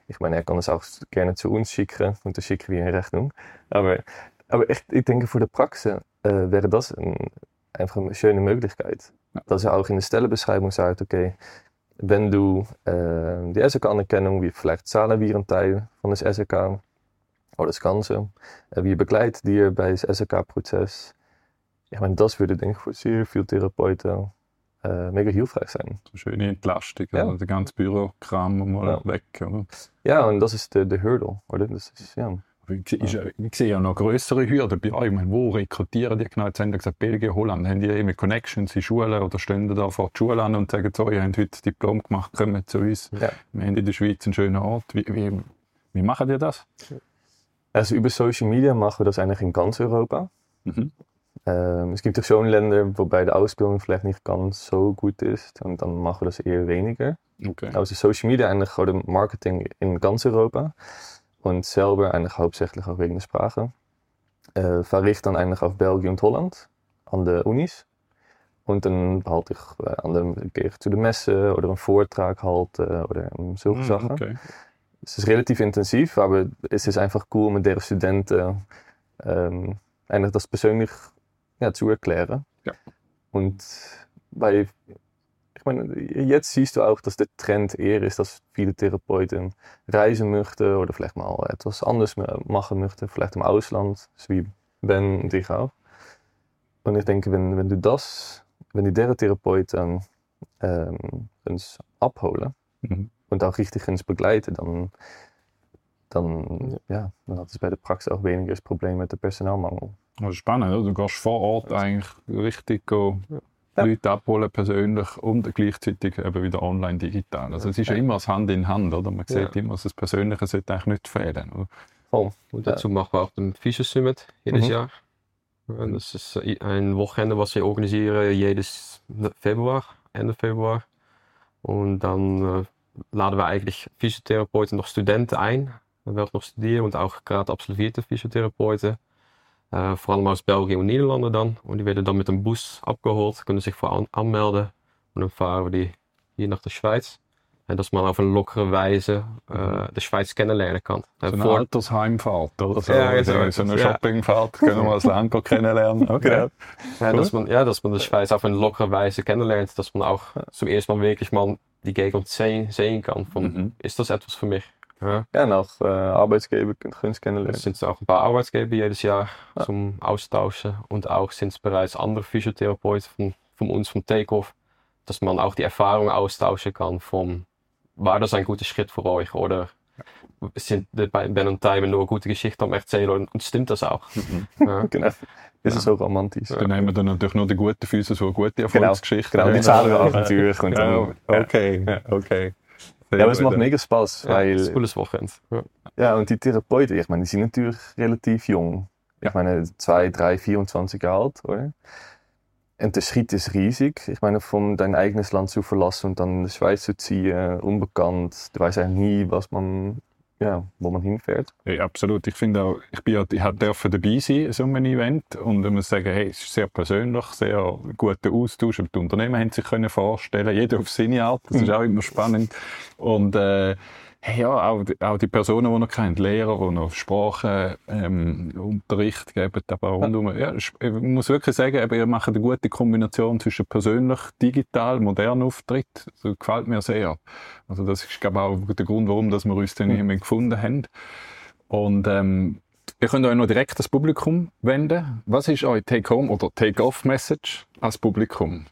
Ich meine, er kann es auch gerne zu uns schicken und dann schicken wir in Rechnung. Aber, aber echt, ich denke, für die Praxis äh, wäre das ein, einfach eine schöne Möglichkeit. Ja. Dass er auch in der Stellenbeschreibung sagt, okay, wenn du äh, die S R K-Anerkennung, wie vielleicht zahlen wir einen Teil von das S R K oder das Ganze, äh, wie begleitet dir bei das S R K-Prozess. Ich meine, das würde, denke ich, für sehr viele Therapeuten äh, mega hilfreich sein. So schöne Entlastung, ja. Also der ganze Bürokram mal ja. weg. Oder? Ja, und das ist der, der Hurdle, oder? Das ist, ja. Ich, ich, ich sehe ja noch größere Hürden bei euch. Ich meine, wo rekrutieren die genau? Jetzt haben die gesagt, Belgien, Holland. Haben die eben Connections in Schulen oder stehen da vor die Schule an und sagen so, ihr habt heute Diplom gemacht, kommt zu uns. Ja. Wir haben in der Schweiz einen schönen Ort. Wie, wie, wie machen die das? Also über Social Media machen wir das eigentlich in ganz Europa. Mhm. Ähm, es gibt auch schon Länder, wobei die Ausbildung vielleicht nicht ganz so gut ist und dann machen wir das eher weniger. Okay. Also Social Media eigentlich oder Marketing in ganz Europa. Und selber eigentlich hauptsächlich auch wegen der Sprache. Äh, fahre ich dann eigentlich auf Belgien und Holland an der Unis. Und dann behalte ich, äh, an der, gehe ich zu der Messe oder einen Vortrag halten oder um, solche mm, Sachen. Okay. Es ist relativ intensiv, aber es ist einfach cool mit den Studenten ähm, eigentlich das persönlich ja, zu erklären. Ja. Und bei Ich meine, jetzt siehst du auch, dass der Trend eher ist, dass viele Therapeuten reisen möchten oder vielleicht mal etwas anderes machen möchten, vielleicht im Ausland, so wie Ben und ich auch. Und ich denke, wenn, wenn du das, wenn die derde Therapeuten ähm, uns abholen mhm. und auch richtig uns begleiten, dann, dann, ja, dann hat es bei der Praxis auch weniger das Problem mit dem Personalmangel. Das ist spannend, oder? Du gehst vor Ort eigentlich richtig go. Ja. Leute abholen persönlich und gleichzeitig eben wieder online digital. Also es ist ja immer das Hand in Hand, oder? Man sieht ja. immer, dass das Persönliche sollte eigentlich nicht fehlen. Oder? Oh. Und dazu ja. machen wir auch den Physio Summit jedes mhm. Jahr. Und das ist ein Wochenende, was wir organisieren jedes Februar, Ende Februar. Und dann äh, laden wir eigentlich Physiotherapeuten noch Studenten ein, die noch studieren und auch gerade absolvierte Physiotherapeuten. Uh, vor allem aus België en Nederlanden dan. Und die werden dan met een bus abgeholt, kunnen zich voor an anmelden. En dan varen we die hier naar de Schweiz. En dat man auf eine lockere Weise uh, de Schweiz kennenlernen kann. So eine Vor Altersheimfahrt oder so, ja, so, so eine Shoppingfahrt, können wir das Land kennenlernen. Okay. Ja. Ja, dass man, ja, dass man de Schweiz auf eine lockere Weise kennenlernt, dass man auch zum ersten Mal wirklich mal die Gegend sehen, sehen kann. Von, mhm. Ist das etwas für mich? Ja, ja und auch äh, Arbeitsgeber können es kennenlernen. Es sind auch ein paar Arbeitsgeber jedes Jahr ja. zum Austauschen und auch sind es bereits andere Physiotherapeuten von, von uns, vom Takeoff, dass man auch die Erfahrung austauschen kann von, war das ein guter Schritt für euch oder sind Ben und Tijmen nur eine gute Geschichte am erzählen und, und stimmt das auch? Mhm. Ja. Genau. Das ist ja. so romantisch. Dann nehmen wir dann natürlich nur die guten Füße, so eine gute Erfolgsgeschichte. Genau, genau. Die zahlen wir auch natürlich. Und dann, ja. Okay, ja. okay. Ja, aber es macht mega Spaß, ja, weil... Das ist ein cooles Wochenende. Ja. ja, und die Therapeuten, ich meine, die sind natürlich relativ jung. Ich meine, zwei, drei, vierundzwanzig Jahre alt, oder? Und der Schritt ist riesig. Ich meine, von dein eigenes Land zu verlassen und dann in die Schweiz zu ziehen, unbekannt, du weißt eigentlich nie, was man, ja, wo man hinfährt. Ja, absolut. Ich finde auch, ich bin ja, ich durfte dabei sein in so einem Event und ich muss sagen, hey, es ist sehr persönlich, sehr guter Austausch. Die Unternehmen haben sich können vorstellen, jeder auf seine Art. Das ist auch immer spannend. Und äh, hey, ja, auch, auch die Personen, die noch kennt, Lehrer, die noch Sprachen, ähm, Unterricht geben, aber rundum. Ja, ich muss wirklich sagen, ihr macht eine gute Kombination zwischen persönlich, digital, modernen Auftritt. Das gefällt mir sehr. Also das ist, glaube ich, auch der Grund, warum dass wir uns dann mhm. gefunden haben. Und ähm, ihr könnt euch noch direkt das Publikum wenden. Was ist euer Take-Home- oder Take-Off-Message als Publikum?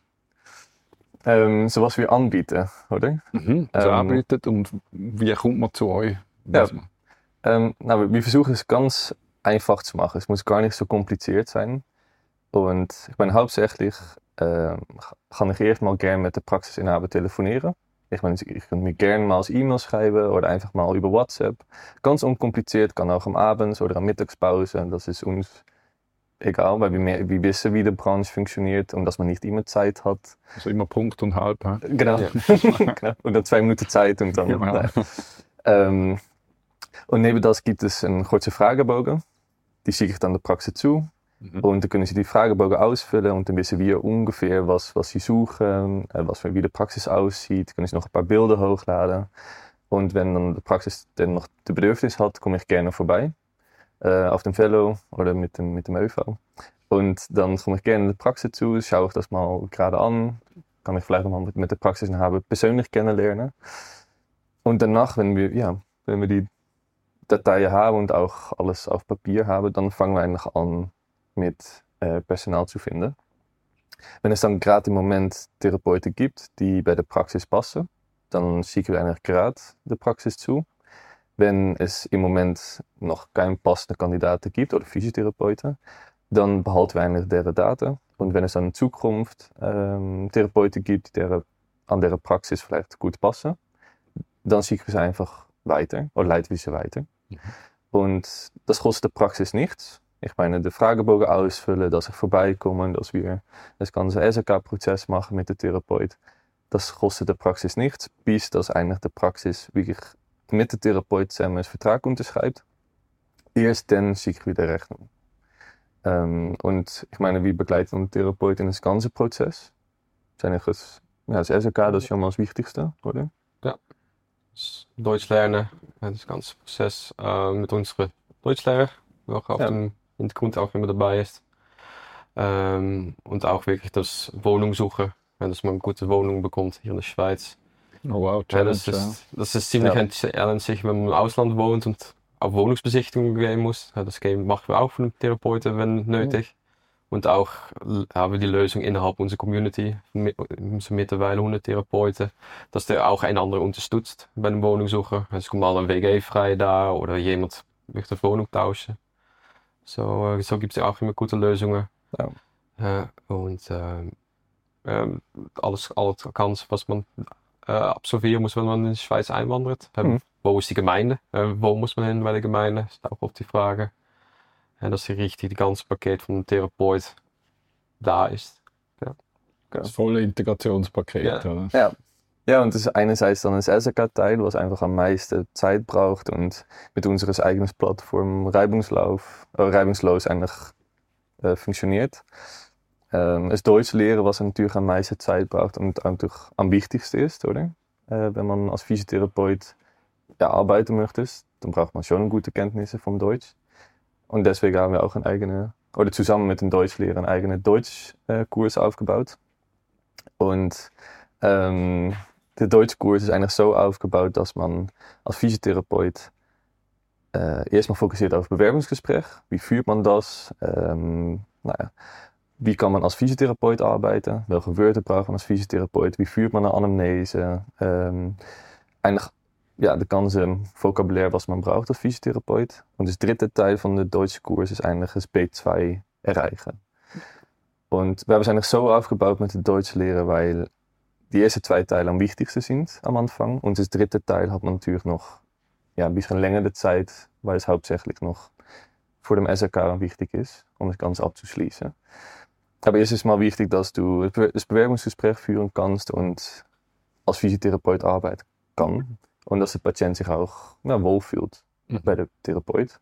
Ähm, so was wir anbieten, oder? Mhm, so ähm, anbietet und wie kommt man zu euch? Ja, ähm, nou, wir versuchen es ganz einfach zu machen. Es muss gar nicht so kompliziert sein. Und ich meine, hauptsächlich äh, kann ich erst mal gerne mit der Praxisinhaber telefonieren. Ich meine, ich kann mir gerne mal als E-Mail schreiben oder einfach mal über WhatsApp. Ganz unkompliziert, kann auch am Abend oder am Mittagspause. Das ist uns egal, weil wir, wir wissen, wie die Branche funktioniert und dass man nicht immer Zeit hat. Also immer Punkt und halb. He? Genau. Ja. Genau. Und dann zwei Minuten Zeit und dann. Ja. ähm, und neben das gibt es einen kurzen Fragebogen. Die schicke ich dann der Praxis zu. Mhm. Und dann können sie die Fragebogen ausfüllen und dann wissen wir ungefähr, was, was sie suchen, was, wie die Praxis aussieht. Können sie noch ein paar Bilder hochladen. Und wenn dann die Praxis dann noch das Bedürfnis hat, komme ich gerne vorbei äh, auf dem Fellow oder mit dem, mit dem Ö V. Und dann komme ich gerne in die Praxis zu, schaue ich das mal gerade an, kann ich vielleicht nochmal mit, mit der Praxisinhaber persönlich kennenlernen. Und danach, wenn wir, ja, wenn wir die Dateien haben und auch alles auf Papier haben, dann fangen wir eigentlich an mit äh, Personal zu finden. Wenn es dann gerade im Moment Therapeuten gibt, die bei der Praxis passen, dann schicken wir eigentlich gerade der Praxis zu. Wenn es im Moment noch keinen passenden Kandidaten gibt oder Physiotherapeuten, dann behalten wir eigentlich deren Daten. Und wenn es dann in Zukunft ähm, Therapeuten gibt, die der, an der Praxis vielleicht gut passen, dann schicken wir sie einfach weiter oder leiten wir sie weiter. Mhm. Und das kostet der Praxis nichts. Ich meine, den Fragebogen ausfüllen, dass ich vorbeikomme, dass wir das ganze S R K-Prozess machen mit dem Therapeut. Das kostet der Praxis nichts, bis dass eigentlich die Praxis wirklich mit dem Therapeut zusammen einen Vertrag unterschreibt. Erst dann schicke ich wieder Rechnung. Ähm, und ich meine, wir begleiten den Therapeut in das ganze Prozess. Das, ist das, ja, das S R K, das ist schon mal das Wichtigste, oder? Ja, das Deutsch lernen, das ganze Prozess äh, mit unserem Deutschlehrer, der auch auf ja. dem Hintergrund auch immer dabei ist. Ähm, und auch wirklich das Wohnung suchen, ja, dass man eine gute Wohnung bekommt hier in der Schweiz. Oh wow, ja, das, ist, das ist ziemlich ja. ernsthaft, wenn man im Ausland wohnt und auf Wohnungsbesichtigung gehen muss. Ja, das machen wir auch von einem Therapeuten, wenn nötig. Mhm. Und auch haben wir die Lösung innerhalb unserer Community, so mittlerweile hundert Therapeuten, dass der auch einander unterstützt bei einem Wohnungssucher. Es kommt mal ein W G frei da oder jemand möchte eine Wohnung tauschen. So, so gibt es ja auch immer gute Lösungen. Ja. Äh, und äh, äh, alles, alles kann, was man äh, absolvieren muss, wenn man in die Schweiz einwandert. Äh, mhm. Wo ist die Gemeinde? Äh, wo muss man hin bei der Gemeinde? Ist auch oft die Frage. Ja, dass hier richtig das ganze Paket von einem Therapeut da ist. Ja. Das volle Integrationspaket, ja. oder? Ja. Ja, und das ist einerseits dann das S R K-Teil, was einfach am meisten Zeit braucht und mit unserer eigenen Plattform reibungslauf, äh, reibungslos eigentlich äh, funktioniert. Ähm, das Deutsch lehren, was natürlich am meisten Zeit braucht und natürlich am wichtigsten ist, oder? Äh, wenn man als Physiotherapeut ja, arbeiten möchte, dann braucht man schon gute Kenntnisse vom Deutsch. Und deswegen haben wir auch einen eigenen, oder zusammen mit dem Deutschlehrer einen eigenen Deutschkurs äh, aufgebaut. Und ähm, der Deutschkurs ist eigentlich so aufgebaut, dass man als Physiotherapeut äh, erstmal fokussiert auf Bewerbungsgespräch. Wie führt man das? Ähm, naja, wie kann man als Physiotherapeut arbeiten? Welche Wörter braucht man als Physiotherapeut? Wie führt man eine Anamnese? Ähm, eigentlich ja, das ganze Vokabular, was man braucht als Physiotherapeut. Und das dritte Teil von der deutschen Kurs ist eigentlich das B zwei erreichen. Und wir haben es eigentlich so aufgebaut mit der Deutschlehre, weil die ersten zwei Teile am wichtigsten sind am Anfang. Und das dritte Teil hat man natürlich noch ja, ein bisschen längere Zeit, weil es hauptsächlich noch vor dem S R K wichtig ist, um das Ganze abzuschließen. Aber erst ist mal wichtig, dass du das Bewerbungsgespräch führen kannst und als Physiotherapeut arbeiten kannst. Und dass der Patient sich auch ja, wohlfühlt mhm. bei dem Therapeut.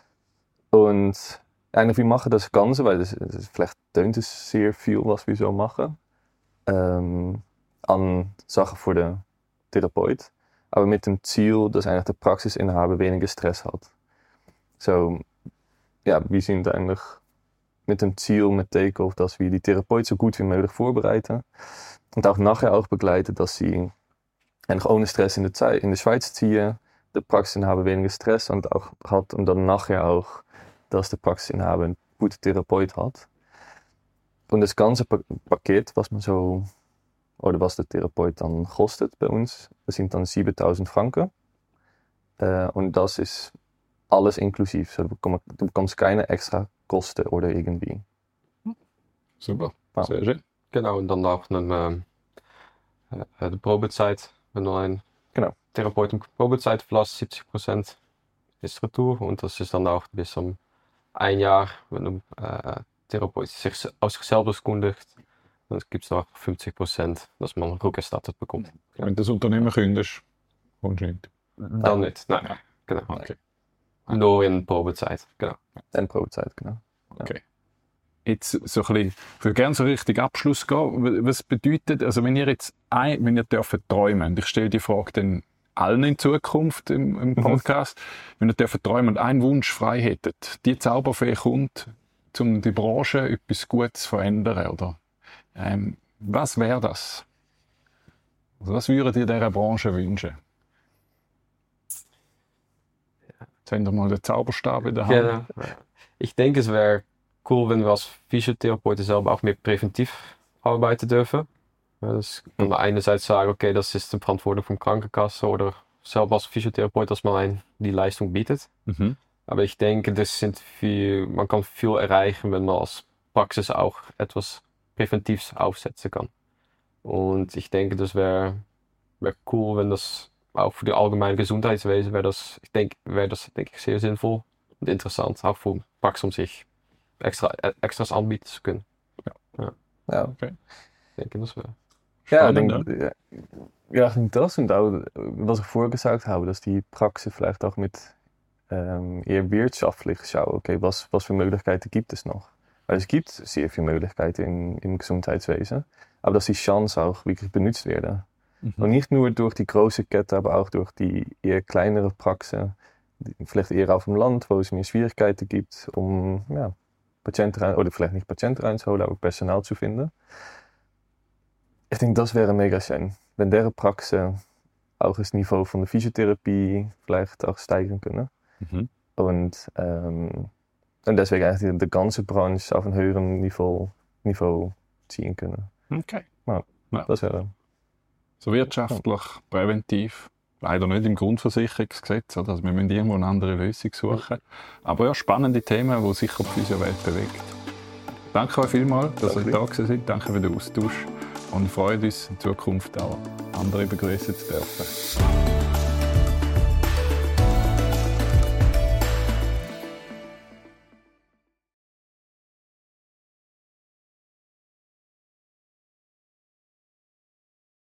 Und eigentlich, wir machen das Ganze, weil das, das, vielleicht tönt es sehr viel, was wir so machen, ähm, an Sachen für den Therapeut, aber mit dem Ziel, dass eigentlich der Praxisinhaber weniger Stress hat. So, ja, wir sind eigentlich mit dem Ziel, mit Takeoff, dass wir die Therapeut so gut wie möglich vorbereiten und auch nachher auch begleiten, dass sie eigentlich ohne Stress in der, Zeit, in der Schweiz ziehen, der Praxisinhaber weniger Stress und auch hat und dann nachher auch, dass der Praxisinhaber einen guten Therapeut hat. Und das ganze Paket, was man so, oder was der Therapeut dann kostet bei uns, das sind dann siebentausend Franken. Äh, und das ist alles inklusiv. So, du bekommst keine extra Kosten oder irgendwie. Super, ja. Sehr schön. Genau, und dann auch eine, äh, die Probezeit. Wenn du einen genau. Therapeuten Probezeit verlässt, siebzig Prozent ist Retour. Und das ist dann auch bis um ein Jahr, wenn du äh, Therapeut sich aus sich selbst kundigt, dann gibt es noch fünfzig Prozent, dass man rückerstattet bekommt. Ja. Wenn das Unternehmen kündigst, kommst du nicht? Dann nicht, nein. nein. Genau. Okay. Nur in Probezeit, genau. In Probezeit, genau. Okay. Jetzt so ein bisschen, ich würde gerne so richtig Abschluss gehen. Was bedeutet, also wenn ihr jetzt ein, wenn ihr dürft träumen, und ich stelle die Frage dann allen in Zukunft im, im Podcast. Mhm. Wenn ihr dürfen träumen und einen Wunsch frei hättet, die Zauberfee kommt, um die Branche etwas Gutes zu verändern, oder? Ähm, was wäre das? Also was würdet ihr dieser Branche wünschen? Jetzt haben wir mal den Zauberstab in der Hand. Genau. Ich denke, es wäre cool, wenn wir als Physiotherapeuten selber auch mehr präventiv arbeiten dürfen. Das kann man einerseits sagen, okay, das ist die Verantwortung von Krankenkasse oder selber als Physiotherapeut, dass man einen die Leistung bietet. Mhm. Aber ich denke, das sind viel, man kann viel erreichen, wenn man als Praxis auch etwas Präventives aufsetzen kann. Und ich denke, das wäre wär cool, wenn das auch für die allgemeine Gesundheitswesen wäre das, ich denke, wäre das denke ich sehr sinnvoll und interessant, auch für Praxis, um sich extra, extras anbieten zu können. Ja, ja. ja. Okay. Ich denke, das wäre ja, ich denke, ja, ich denke das und auch, was ich vorher gesagt habe, dass die Praxis vielleicht auch mit ähm, eher wirtschaftlich schauen, okay, was, was für Möglichkeiten gibt es noch? Weil es gibt sehr viele Möglichkeiten in, im Gesundheitswesen, aber dass die Chance auch wirklich benutzt werden. Mhm. Und nicht nur durch die große Kette, aber auch durch die eher kleinere Praxen, vielleicht eher auf dem Land, wo es mehr Schwierigkeiten gibt, um ja, Patienten rein, oder vielleicht nicht Patienten reinzuholen, aber Personal zu finden. Ich denke, das wäre mega schön, wenn diese Praxen auch das Niveau von der Physiotherapie vielleicht auch steigern können. Mhm. Und, ähm, und deswegen eigentlich die ganze Branche auf ein höheren Niveau, Niveau ziehen können. Okay. Ja, ja. Das wäre so wirtschaftlich, ja. Präventiv, leider nicht im Grundversicherungsgesetz, oder? Also wir müssen irgendwo eine andere Lösung suchen. Aber ja, spannende Themen, die sicher die Physiowelt bewegt. Danke euch vielmals, dass ihr da gewesen seid. Danke für den Austausch. Und freut uns in Zukunft auch andere begrüßen zu dürfen.